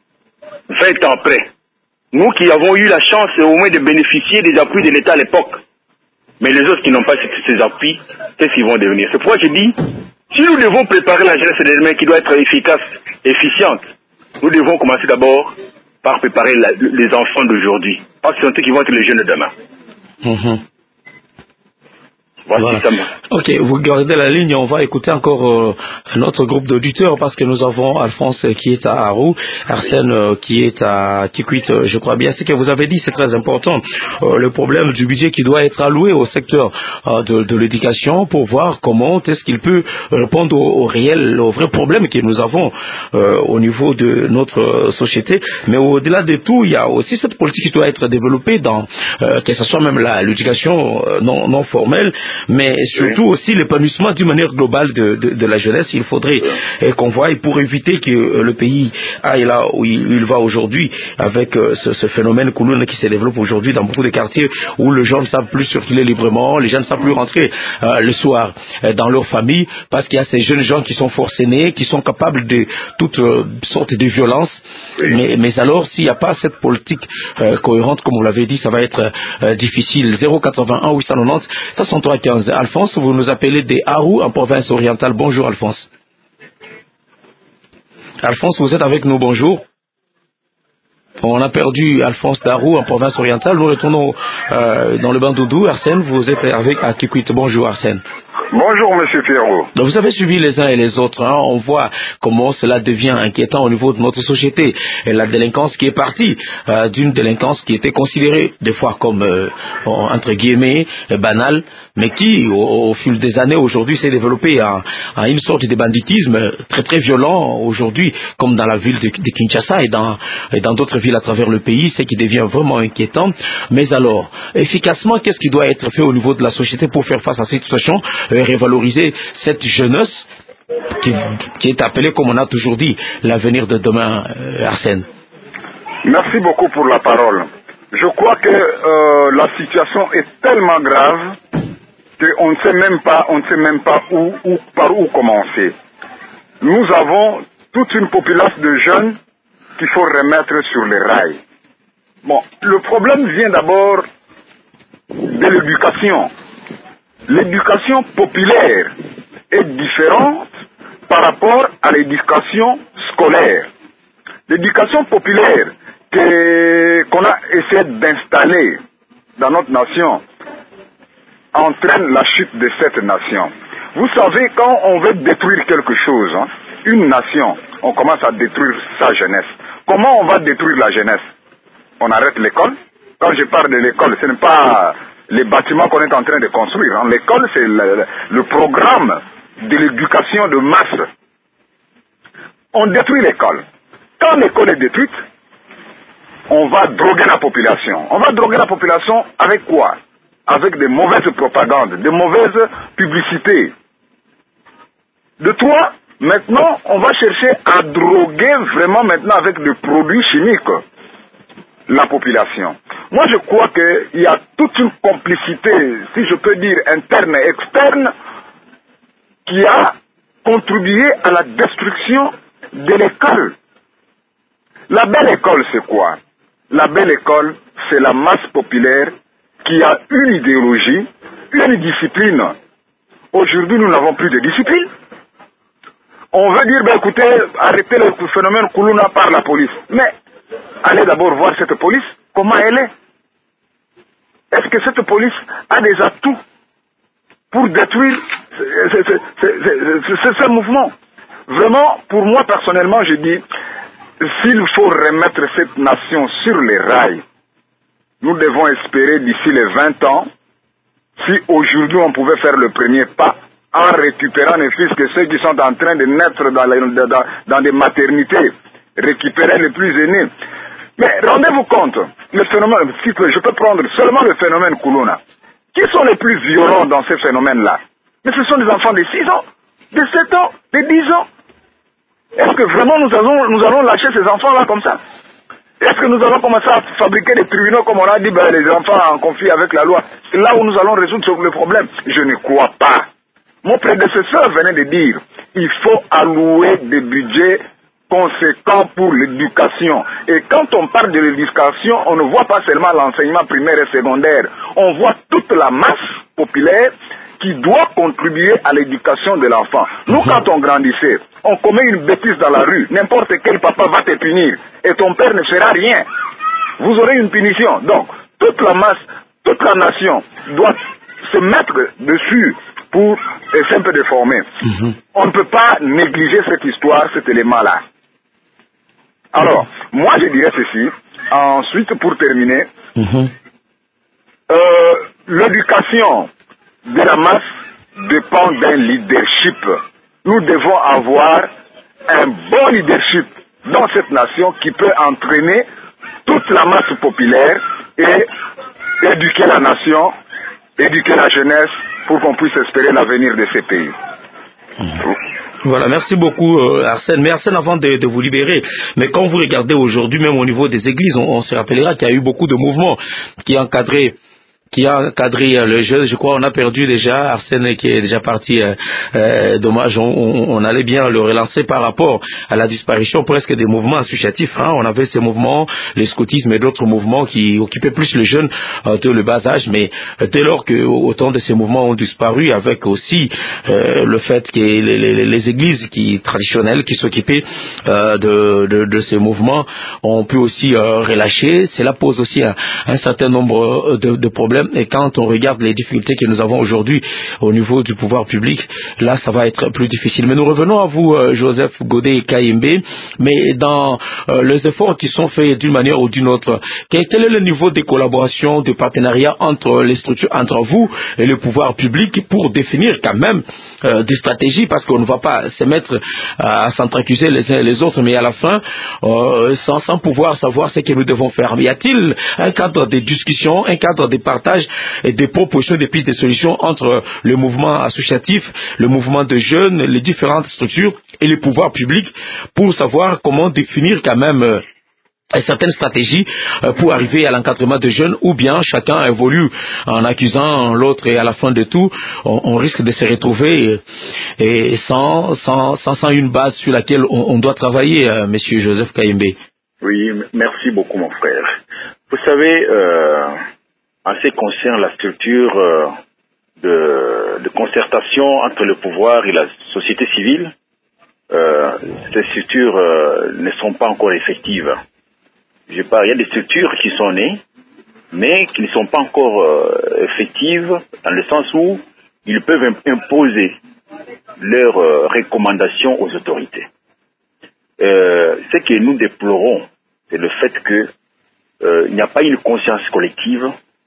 20 ans après, nous qui avons eu la chance au moins de bénéficier des appuis de l'État à l'époque, mais les autres qui n'ont pas ces appuis, qu'est-ce qu'ils vont devenir? C'est pourquoi je dis, si nous devons préparer la jeunesse de demain qui doit être efficace, efficiente, nous devons commencer d'abord par préparer les enfants d'aujourd'hui. Parce que c'est eux qui vont être les jeunes de demain. Voilà. Ok, vous gardez la ligne, on va écouter encore notre groupe d'auditeurs parce que nous avons Alphonse qui est à Arou, Arsène qui est à Kikwit, je crois bien. Ce que vous avez dit, c'est très important. Le problème du budget qui doit être alloué au secteur de l'éducation pour voir comment est-ce qu'il peut répondre aux vrais problèmes que nous avons au niveau de notre société. Mais au-delà de tout, il y a aussi cette politique qui doit être développée dans, que ce soit même l'éducation non formelle, mais surtout aussi l'épanouissement d'une manière globale de la jeunesse. Il faudrait qu'on voie pour éviter que le pays aille là où il va aujourd'hui, avec ce phénomène Koulouna qui se développe aujourd'hui dans beaucoup de quartiers où les gens ne savent plus circuler librement, les gens ne savent plus rentrer le soir dans leur famille, parce qu'il y a ces jeunes gens qui sont forcenés, qui sont capables de toutes sortes de violences. Mais alors, s'il n'y a pas cette politique cohérente, comme vous l'avez dit, ça va être difficile. 081 890 63 15. Alphonse, vous nous appelez des Arou en province orientale. Bonjour Alphonse. Alphonse, vous êtes avec nous, bonjour. On a perdu Alphonse Darou en province orientale. Nous retournons dans le Bandoudou. Arsène, vous êtes avec Akikwit. Bonjour Arsène. Bonjour Monsieur Pierrot. Donc vous avez suivi les uns et les autres. Hein. On voit comment cela devient inquiétant au niveau de notre société. Et la délinquance qui est partie d'une délinquance qui était considérée des fois comme entre guillemets banale, mais qui au fil des années aujourd'hui s'est développée en une sorte de banditisme très très violent aujourd'hui, comme dans la ville de Kinshasa et dans d'autres villes à travers le pays, ce qui devient vraiment inquiétant. Mais alors, efficacement, qu'est-ce qui doit être fait au niveau de la société pour faire face à cette situation, revaloriser cette jeunesse qui est appelée, comme on a toujours dit, l'avenir de demain, Arsène? Merci beaucoup pour la parole. Je crois que la situation est tellement grave qu'on ne sait même pas par où commencer. Nous avons toute une population de jeunes qu'il faut remettre sur les rails. Bon, le problème vient d'abord de l'éducation. L'éducation populaire est différente par rapport à l'éducation scolaire. L'éducation populaire qu'on a essayé d'installer dans notre nation entraîne la chute de cette nation. Vous savez, quand on veut détruire quelque chose, hein, une nation, on commence à détruire sa jeunesse. Comment on va détruire la jeunesse? On arrête l'école. Quand je parle de l'école, ce n'est pas les bâtiments qu'on est en train de construire. Hein. L'école, c'est le programme de l'éducation de masse. On détruit l'école. Quand l'école est détruite, on va droguer la population. On va droguer la population avec quoi? Avec des mauvaises propagandes, des mauvaises publicités. De toi, maintenant, on va chercher à droguer vraiment maintenant avec des produits chimiques la population. Moi, je crois qu'il y a toute une complicité, si je peux dire, interne et externe, qui a contribué à la destruction de l'école. La belle école, c'est quoi? La belle école, c'est la masse populaire qui a une idéologie, une discipline. Aujourd'hui, nous n'avons plus de discipline. On veut dire, ben écoutez, arrêtez le phénomène Koulouna par la police. Mais, allez d'abord voir cette police, comment elle est. Est-ce que cette police a des atouts pour détruire ce mouvement? Vraiment, pour moi personnellement, je dis, s'il faut remettre cette nation sur les rails, nous devons espérer d'ici les 20 ans, si aujourd'hui on pouvait faire le premier pas, en récupérant ne fût-ce que ceux qui sont en train de naître dans des maternités, récupérer les plus aînés. Mais rendez-vous compte, le phénomène, si je peux prendre seulement le phénomène Koulouna, qui sont les plus violents dans ces phénomènes-là? Mais ce sont des enfants de 6 ans, de 7 ans, de 10 ans. Est-ce que vraiment nous allons lâcher ces enfants-là comme ça? Est-ce que nous allons commencer à fabriquer des tribunaux comme on a dit, ben, les enfants en conflit avec la loi? C'est là où nous allons résoudre le problème. Je ne crois pas. Mon prédécesseur venait de dire, il faut allouer des budgets conséquents pour l'éducation. Et quand on parle de l'éducation, on ne voit pas seulement l'enseignement primaire et secondaire. On voit toute la masse populaire qui doit contribuer à l'éducation de l'enfant. Nous, quand on grandissait, on commet une bêtise dans la rue, n'importe quel papa va te punir, et ton père ne fera rien. Vous aurez une punition. Donc, toute la masse, toute la nation doit se mettre dessus pour essayer un peu de former. On ne peut pas négliger cette histoire, cet élément-là. Alors, moi je dirais ceci, ensuite pour terminer, l'éducation de la masse dépend d'un leadership. Nous devons avoir un bon leadership dans cette nation qui peut entraîner toute la masse populaire et éduquer la nation éduquer la jeunesse pour qu'on puisse espérer l'avenir de ces pays. Voilà, merci beaucoup Arsène. Mais Arsène, avant de vous libérer, mais quand vous regardez aujourd'hui, même au niveau des églises, on se rappellera qu'il y a eu beaucoup de mouvements qui ont encadré le jeu. Je crois on a perdu déjà Arsène qui est déjà parti. Dommage, on allait bien le relancer par rapport à la disparition presque des mouvements associatifs. On avait ces mouvements, les scoutismes et d'autres mouvements qui occupaient plus les jeunes de le bas âge. Mais dès lors que autant de ces mouvements ont disparu, avec aussi le fait que les églises traditionnelles qui s'occupaient de ces mouvements ont pu aussi relâcher, cela pose aussi un certain nombre de problèmes. Et quand on regarde les difficultés que nous avons aujourd'hui au niveau du pouvoir public, là ça va être plus difficile. Mais nous revenons à vous, Joseph Godé Kayembe, mais dans les efforts qui sont faits d'une manière ou d'une autre, quel est le niveau de collaboration, de partenariat entre les structures, entre vous et le pouvoir public pour définir quand même des stratégies, parce qu'on ne va pas se mettre à s'entreaccuser les uns et les autres, mais à la fin, sans pouvoir savoir ce que nous devons faire. Y a-t-il un cadre de discussion, un cadre de partage et des propositions, des pistes de solutions entre le mouvement associatif, le mouvement de jeunes, les différentes structures et les pouvoirs publics pour savoir comment définir quand même certaines stratégies pour arriver à l'encadrement de jeunes, ou bien chacun évolue en accusant l'autre et à la fin de tout, on risque de se retrouver et sans une base sur laquelle on doit travailler, Monsieur Joseph Kayembe. Oui, merci beaucoup mon frère. Vous savez, en ce qui concerne la structure de concertation entre le pouvoir et la société civile, ces structures ne sont pas encore effectives. Il y a des structures qui sont nées, mais qui ne sont pas encore effectives, dans le sens où ils peuvent imposer leurs recommandations aux autorités. Ce que nous déplorons, c'est le fait qu'il n'y a pas une conscience collective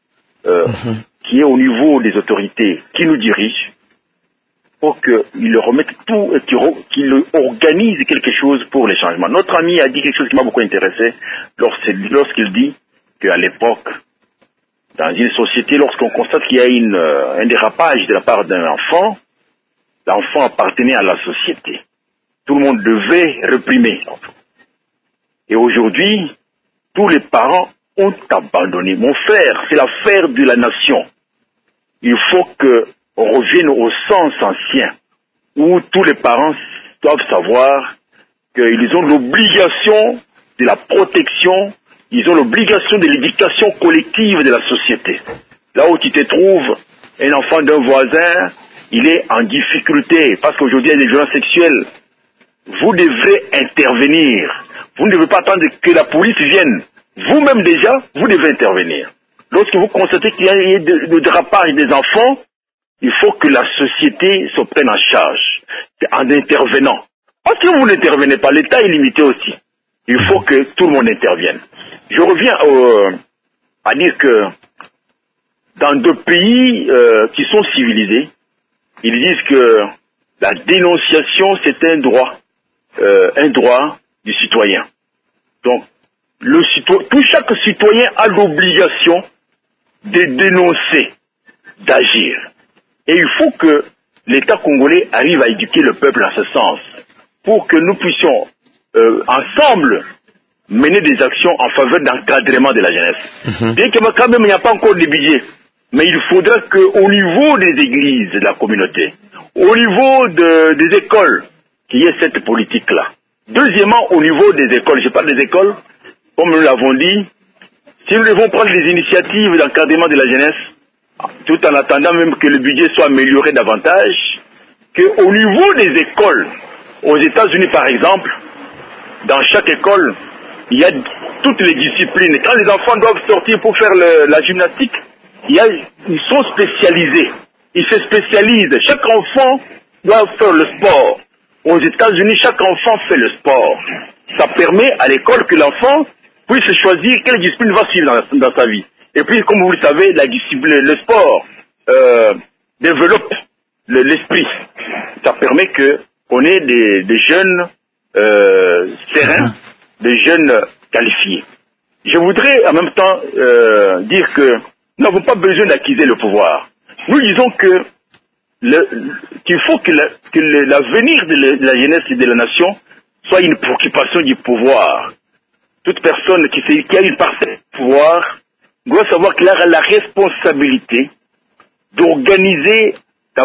qui est au niveau des autorités qui nous dirigent, pour qu'ils remettent tout et qu'ils organisent quelque chose pour les changements. Notre ami a dit quelque chose qui m'a beaucoup intéressé lorsqu'il dit qu'à l'époque, dans une société, lorsqu'on constate qu'il y a un dérapage de la part d'un enfant, l'enfant appartenait à la société. Tout le monde devait réprimer l'enfant. Et aujourd'hui, tous les parents ont abandonné. Mon frère, c'est l'affaire de la nation. Il faut qu'on revienne au sens ancien, où tous les parents doivent savoir qu'ils ont l'obligation de la protection, ils ont l'obligation de l'éducation collective de la société. Là où tu te trouves, un enfant d'un voisin, il est en difficulté, parce qu'aujourd'hui il y a des violences sexuelles. Vous devrez intervenir. Vous ne devez pas attendre que la police vienne. Vous-même déjà, vous devez intervenir. Lorsque vous constatez qu'il y a le dérapage des enfants, il faut que la société se prenne en charge en intervenant. Parce que vous n'intervenez pas, l'État est limité aussi. Il faut que tout le monde intervienne. Je reviens à dire que dans deux pays qui sont civilisés, ils disent que la dénonciation c'est un droit du citoyen. Donc, chaque citoyen a l'obligation de dénoncer, d'agir. Et il faut que l'État congolais arrive à éduquer le peuple en ce sens, pour que nous puissions ensemble mener des actions en faveur d'encadrement de la jeunesse. Bien que quand même il n'y a pas encore de budget, mais il faudra qu'au niveau des églises de la communauté, au niveau des écoles, qu'il y ait cette politique-là. Deuxièmement, au niveau des écoles, je parle des écoles, comme nous l'avons dit, si nous devons prendre des initiatives d'encadrement de la jeunesse, tout en attendant même que le budget soit amélioré davantage, qu'au niveau des écoles, aux États-Unis par exemple, dans chaque école, il y a toutes les disciplines. Quand les enfants doivent sortir pour faire la gymnastique, ils sont spécialisés. Ils se spécialisent. Chaque enfant doit faire le sport. Aux États-Unis, chaque enfant fait le sport. Ça permet à l'école que l'enfant puisse choisir quelle discipline va suivre dans sa vie. Et puis, comme vous le savez, le sport développe l'esprit. Ça permet qu'on ait des jeunes sereins, des jeunes qualifiés. Je voudrais en même temps dire que nous n'avons pas besoin d'acquiser le pouvoir. Nous disons que qu'il faut que l'avenir de la jeunesse et de la nation soit une préoccupation du pouvoir. Toute personne qui a une parcelle de pouvoir doit savoir qu'elle a la responsabilité d'organiser,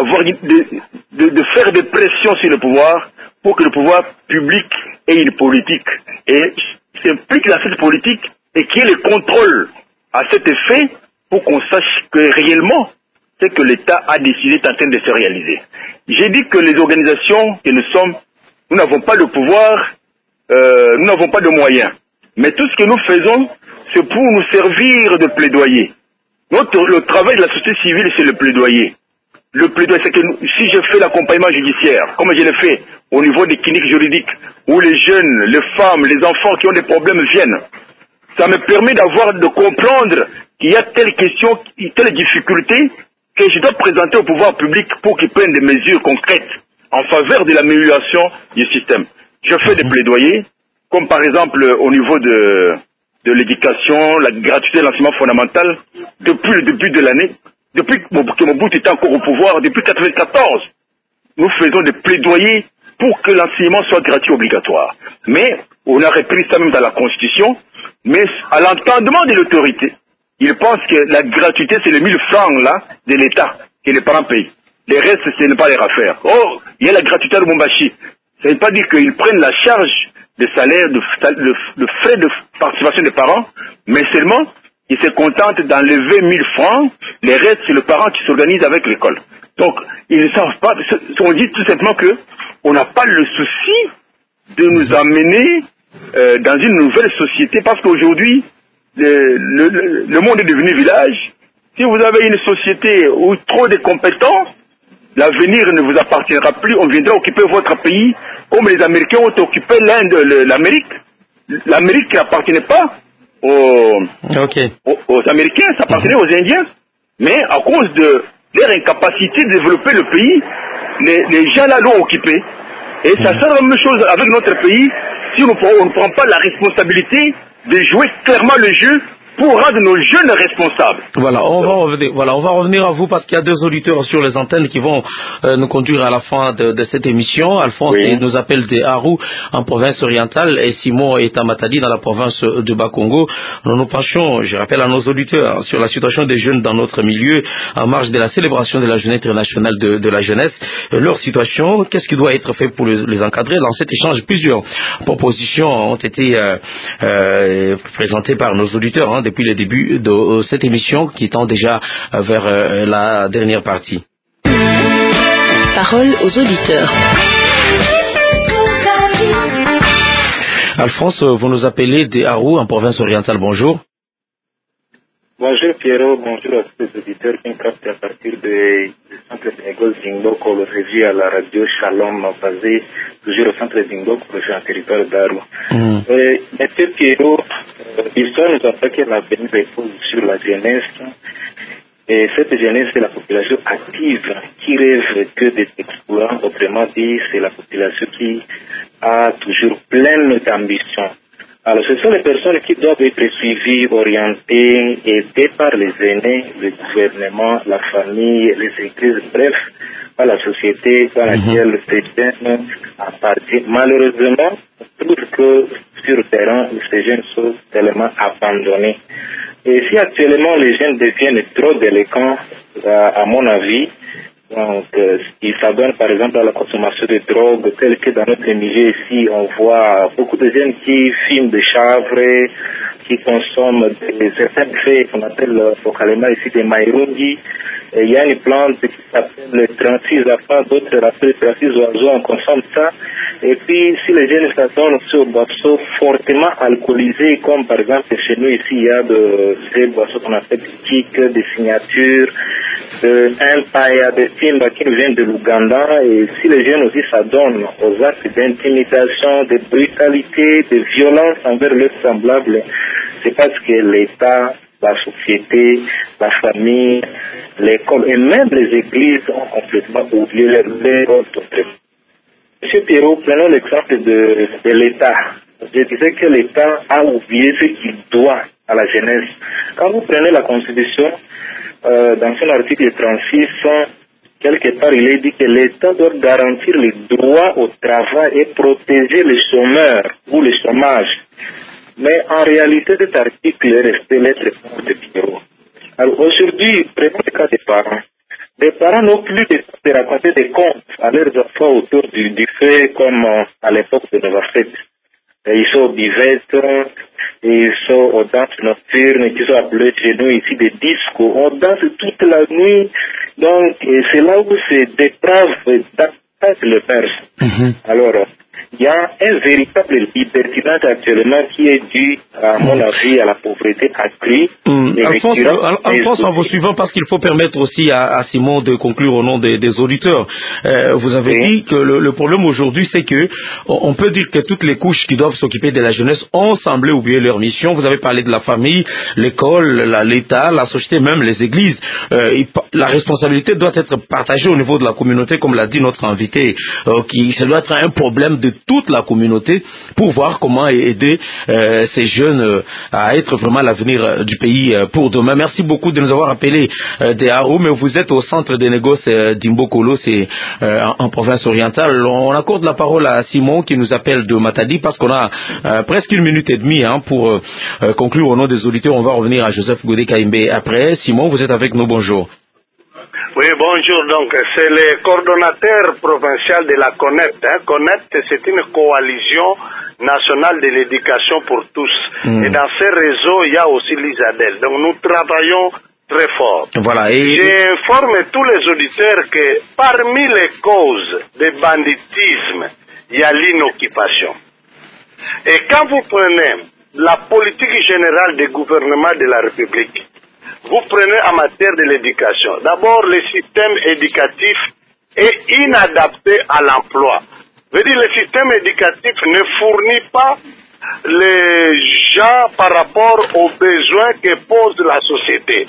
de faire des pressions sur le pouvoir pour que le pouvoir public ait une politique. Et s'implique dans cette politique et qu'il y ait le contrôle à cet effet pour qu'on sache que réellement c'est que l'État a décidé est en train de se réaliser. J'ai dit que les organisations que nous sommes, nous n'avons pas de pouvoir, nous n'avons pas de moyens. Mais tout ce que nous faisons, c'est pour nous servir de plaidoyer. Le travail de la société civile, c'est le plaidoyer. Le plaidoyer, c'est que si je fais l'accompagnement judiciaire, comme je l'ai fait au niveau des cliniques juridiques, où les jeunes, les femmes, les enfants qui ont des problèmes viennent, ça me permet de comprendre qu'il y a telle question, telle difficulté, que je dois présenter au pouvoir public pour qu'ils prennent des mesures concrètes en faveur de l'amélioration du système. Je fais des plaidoyers, comme par exemple au niveau de l'éducation, la gratuité de l'enseignement fondamental, depuis le début de l'année, depuis que Mobutu était encore au pouvoir, depuis 1994, nous faisons des plaidoyers pour que l'enseignement soit gratuit obligatoire. Mais on a repris ça même dans la Constitution, mais à l'entendement de l'autorité, ils pensent que la gratuité, c'est les 1000 francs là, de l'État que les parents payent. Les restes, ce n'est pas leur affaire. Oh, il y a la gratuité à Lubumbashi. Ça ne veut pas dire qu'ils prennent la charge de salaire, de frais de participation des parents, mais seulement, ils se contentent d'enlever 1000 francs, les restes, c'est le parent qui s'organise avec l'école. Donc, ils ne savent pas, on dit tout simplement que on n'a pas le souci de nous amener dans une nouvelle société, parce qu'aujourd'hui, le monde est devenu village. Si vous avez une société où trop de compétents, l'avenir ne vous appartiendra plus, on viendra occuper votre pays comme les Américains ont occupé l'Amérique. L'Amérique n'appartenait pas aux Américains, ça appartenait aux Indiens. Mais à cause de leur incapacité de développer le pays, les gens là l'ont occupé. Et ça sera la même chose avec notre pays si on ne prend pas la responsabilité de jouer clairement le jeu pour rendre nos jeunes responsables. Voilà, on va revenir à vous parce qu'il y a deux auditeurs sur les antennes qui vont nous conduire à la fin de cette émission. Alphonse nous appelle de Aru en province orientale et Simon est à Matadi dans la province de Bas-Congo. Nous penchons, je rappelle à nos auditeurs, sur la situation des jeunes dans notre milieu en marge de la célébration de la journée internationale de la jeunesse. Leur situation, qu'est-ce qui doit être fait pour les encadrer? Dans cet échange, plusieurs propositions ont été présentées par nos auditeurs depuis le début de cette émission qui tend déjà vers la dernière partie. Parole aux auditeurs. Alphonse, vous nous appelez de Aru en province orientale. Bonjour. Bonjour Pierrot, bonjour à tous les auditeurs qui captent à partir du centre de négoce Zingoko, le régie à la radio Shalom, basé toujours au centre Zingoko, le en territoire d'Aru. Monsieur Pierrot, l'histoire nous apprend que l'avenir repose sur la jeunesse. Et cette jeunesse, c'est la population active qui rêve que des exploits. Autrement dit, c'est la population qui a toujours pleine d'ambition. Alors, ce sont les personnes qui doivent être suivies, orientées, aidées par les aînés, le gouvernement, la famille, les églises, bref, par la société dans laquelle ces jeunes appartiennent. Malheureusement, on trouve que sur le terrain, ces jeunes sont tellement abandonnés. Et si actuellement les jeunes deviennent trop délinquants, à mon avis, donc ils s'abonnent par exemple à la consommation de drogue, tel que dans notre milieu ici, on voit beaucoup de jeunes qui fument des chanvres, qui consomment certaines feuilles qu'on appelle localement ici des maïrungi. Il y a une plante qui s'appelle le 36 afin, d'autres rappellent 36 oiseaux, on consomme ça. Et puis, si les jeunes s'attendent aussi aux boissons fortement alcoolisées, comme par exemple chez nous ici, il y a ces boissons qu'on appelle des kicks, des signatures, un paille, des timbres qui nous viennent de l'Ouganda. Et si les jeunes aussi s'adonnent aux actes d'intimidation, de brutalité, de violence envers leurs semblables, c'est parce que l'État, la société, la famille, l'école et même les églises ont complètement oublié leur rôle. Monsieur Pierrot, prenons l'exemple de l'État. Je disais que l'État a oublié ce qu'il doit à la jeunesse. Quand vous prenez la Constitution, dans son article 36, quelque part, il est dit que l'État doit garantir les droits au travail et protéger les chômeurs ou le chômage. Mais en réalité, cet article est resté lettre de Pierrot. Alors aujourd'hui, prenons le cas des parents. Les parents n'ont plus de raconter des contes à leurs enfants autour du fait comme à l'époque de Nova Fête. Ils sont aux bivettes, ils sont aux danses nocturnes, qui sont appelés chez nous ici des discos. On danse toute la nuit, donc c'est là où c'est déprave d'attaque le père. Alors, il y a un véritable libertinage actuellement qui est dû, à mon avis, à la pauvreté accrue. Alphonse, en vous suivant, parce qu'il faut permettre aussi à Simon de conclure au nom des auditeurs. Vous avez dit que le problème aujourd'hui, c'est que on peut dire que toutes les couches qui doivent s'occuper de la jeunesse ont semblé oublier leur mission. Vous avez parlé de la famille, l'école, l'État, la société, même les églises. La responsabilité doit être partagée au niveau de la communauté, comme l'a dit notre invité, ça doit être un problème de toute la communauté pour voir comment aider ces jeunes à être vraiment l'avenir du pays pour demain. Merci beaucoup de nous avoir appelés DAO, mais vous êtes au centre des négoces d'Imbokolo, c'est en province orientale. On accorde la parole à Simon qui nous appelle de Matadi parce qu'on a presque 1 minute et demie pour conclure au nom des auditeurs. On va revenir à Joseph Godé Kaimbe après. Simon, vous êtes avec nous, bonjour. Oui, bonjour. Donc, c'est le coordonnateur provincial de la CONET. CONET, c'est une coalition nationale de l'éducation pour tous. Et dans ce réseau, il y a aussi l'ISADEL. Donc, nous travaillons très fort. Voilà. J'informe tous les auditeurs que parmi les causes du banditisme, il y a l'inoccupation. Et quand vous prenez la politique générale du gouvernement de la République, vous prenez en matière de l'éducation. D'abord, le système éducatif est inadapté à l'emploi. Je veux dire, le système éducatif ne fournit pas les gens par rapport aux besoins que pose la société.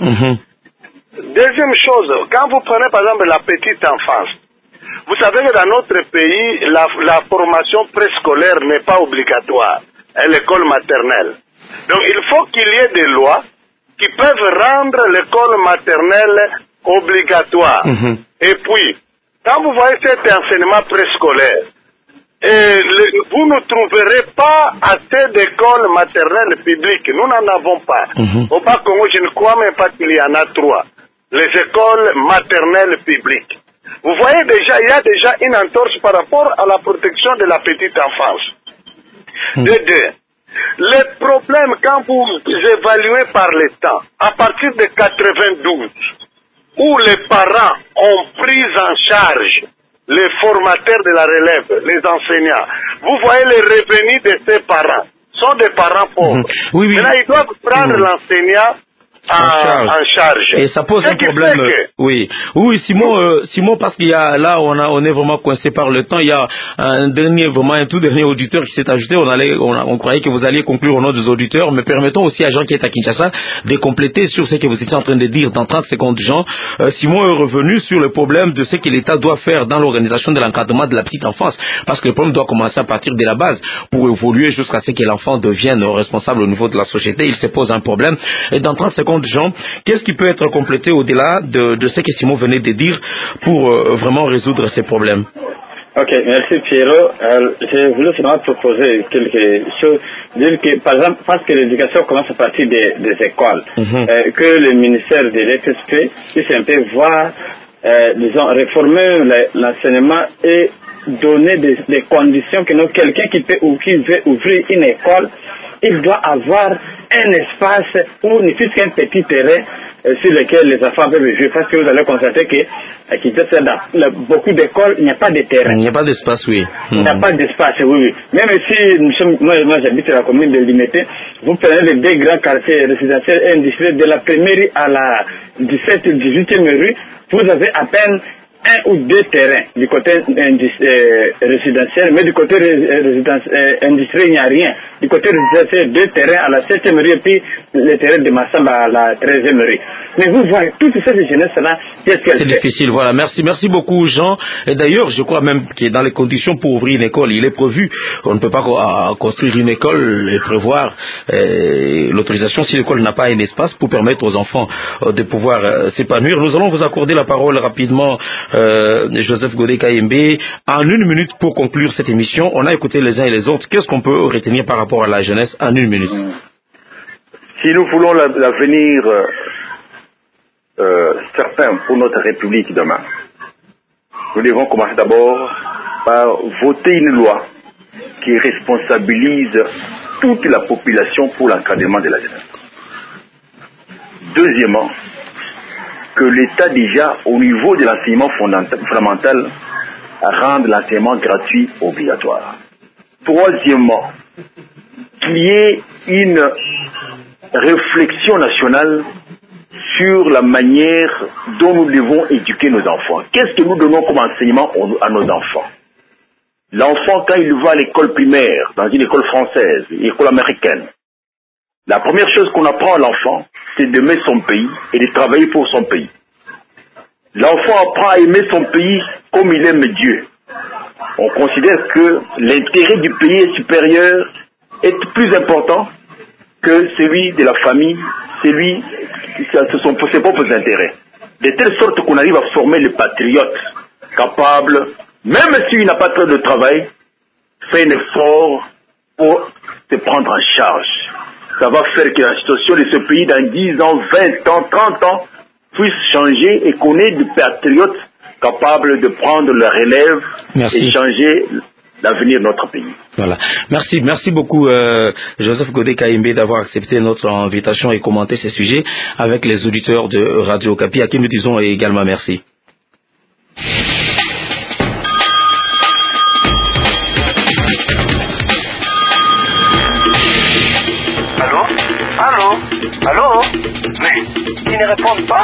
Deuxième chose, quand vous prenez par exemple la petite enfance, vous savez que dans notre pays, la formation préscolaire n'est pas obligatoire à l'école maternelle. Donc il faut qu'il y ait des lois qui peuvent rendre l'école maternelle obligatoire. Et puis, quand vous voyez cet enseignement préscolaire, vous ne trouverez pas assez d'écoles maternelles publiques. Nous n'en avons pas. Au Bas-Congo, je ne crois même pas qu'il y en a 3. Les écoles maternelles publiques. Vous voyez déjà, il y a déjà une entorse par rapport à la protection de la petite enfance. De deux, les problèmes, quand vous évaluez par le temps, à partir de 92, où les parents ont pris en charge les formateurs de la relève, les enseignants, vous voyez les revenus de ces parents, sont des parents pauvres. Maintenant, ils doivent prendre l'enseignant en charge. Et ça pose un problème. Oui, Simon, parce qu'il y a là, on est vraiment coincé par le temps. Il y a un tout dernier auditeur qui s'est ajouté. On croyait que vous alliez conclure au nom des auditeurs, mais permettons aussi à Jean qui est à Kinshasa de compléter sur ce que vous étiez en train de dire dans 30 secondes, Jean. Simon est revenu sur le problème de ce que l'État doit faire dans l'organisation de l'encadrement de la petite enfance, parce que le problème doit commencer à partir de la base pour évoluer jusqu'à ce que l'enfant devienne responsable au niveau de la société. Il se pose un problème. Et dans 30 secondes, Jean, qu'est-ce qui peut être complété au-delà de ce que Simon venait de dire pour vraiment résoudre ces problèmes? Ok, merci Pierrot. Je voulais seulement proposer quelque chose. Dire que, par exemple, parce que l'éducation commence à partir des écoles, que le ministère de l'EPSP puisse un peu voir, disons, réformer l'enseignement et donner des conditions que quelqu'un qui veut ouvrir une école, il doit avoir un espace ou ne fût qu'un petit terrain sur lequel les enfants peuvent jouer, parce que vous allez constater que dans beaucoup d'écoles, il n'y a pas de terrain. Il n'y a pas d'espace, oui. Il n'y a pas d'espace, oui. Même si moi j'habite à la commune de Limité, vous prenez les 2 grands quartiers résidentiels et industriels de la 1e à la 17e, 18e rue, vous avez à peine un ou deux terrains du côté résidentiel, mais du côté industriel, il n'y a rien. Du côté résidentiel, 2 terrains à la 7e rue et puis le terrain de Massamba à la 13e rue. Mais vous voyez, toute cette jeunesse-là, qu'est-ce qu'elle fait? C'est difficile, voilà. Merci beaucoup, Jean. Et d'ailleurs, je crois même que dans les conditions pour ouvrir une école, il est prévu, on ne peut pas construire une école et prévoir l'autorisation si l'école n'a pas un espace pour permettre aux enfants de pouvoir s'épanouir. Nous allons vous accorder la parole rapidement, Joseph Godé Kayembe, en 1 minute pour conclure cette émission. On a écouté les uns et les autres. Qu'est-ce qu'on peut retenir par rapport à la jeunesse en 1 minute? Si nous voulons l'avenir certain pour notre République demain, nous devons commencer d'abord par voter une loi qui responsabilise toute la population pour l'encadrement de la jeunesse. Deuxièmement, que l'État déjà, au niveau de l'enseignement fondamental, rende l'enseignement gratuit obligatoire. Troisièmement, qu'il y ait une réflexion nationale sur la manière dont nous devons éduquer nos enfants. Qu'est-ce que nous donnons comme enseignement à nos enfants? L'enfant, quand il va à l'école primaire, dans une école française, une école américaine, la première chose qu'on apprend à l'enfant, c'est d'aimer son pays et de travailler pour son pays. L'enfant apprend à aimer son pays comme il aime Dieu. On considère que l'intérêt du pays est supérieur, est plus important que celui de la famille, ses propres intérêts. De telle sorte qu'on arrive à former le patriote capable, même s'il n'a pas trop de travail, fait un effort pour se prendre en charge. Ça va faire que la situation de ce pays dans 10 ans, 20 ans, 30 ans puisse changer et qu'on ait des patriotes capables de prendre la relève et changer l'avenir de notre pays. Voilà. Merci beaucoup Joseph Godé Kayembe d'avoir accepté notre invitation et commenter ces sujets avec les auditeurs de Radio Okapi, à qui nous disons également merci. Allô? Mais ils ne répondent pas.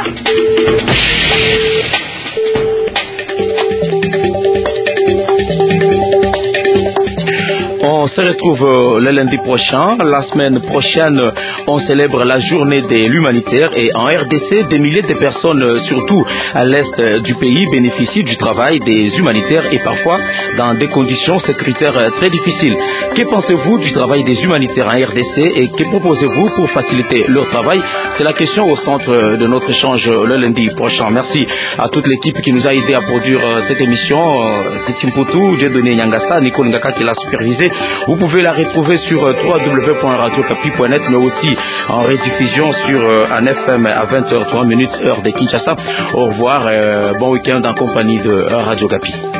On se retrouve le lundi prochain. La semaine prochaine, on célèbre la journée de l'humanitaire et en RDC, des milliers de personnes, surtout à l'est du pays, bénéficient du travail des humanitaires et parfois dans des conditions sécuritaires très difficiles. Que pensez-vous du travail des humanitaires en RDC et que proposez-vous pour faciliter leur travail? C'est la question au centre de notre échange le lundi prochain. Merci à toute l'équipe qui nous a aidé à produire cette émission. Titi Mputu, Dieudonné Nyangasa, Nico Ngaka qui l'a supervisé. Vous pouvez la retrouver sur www.radiokapi.net, mais aussi en rediffusion sur un FM à 20h03 heure de Kinshasa. Au revoir, bon week-end en compagnie de Radio Kapi.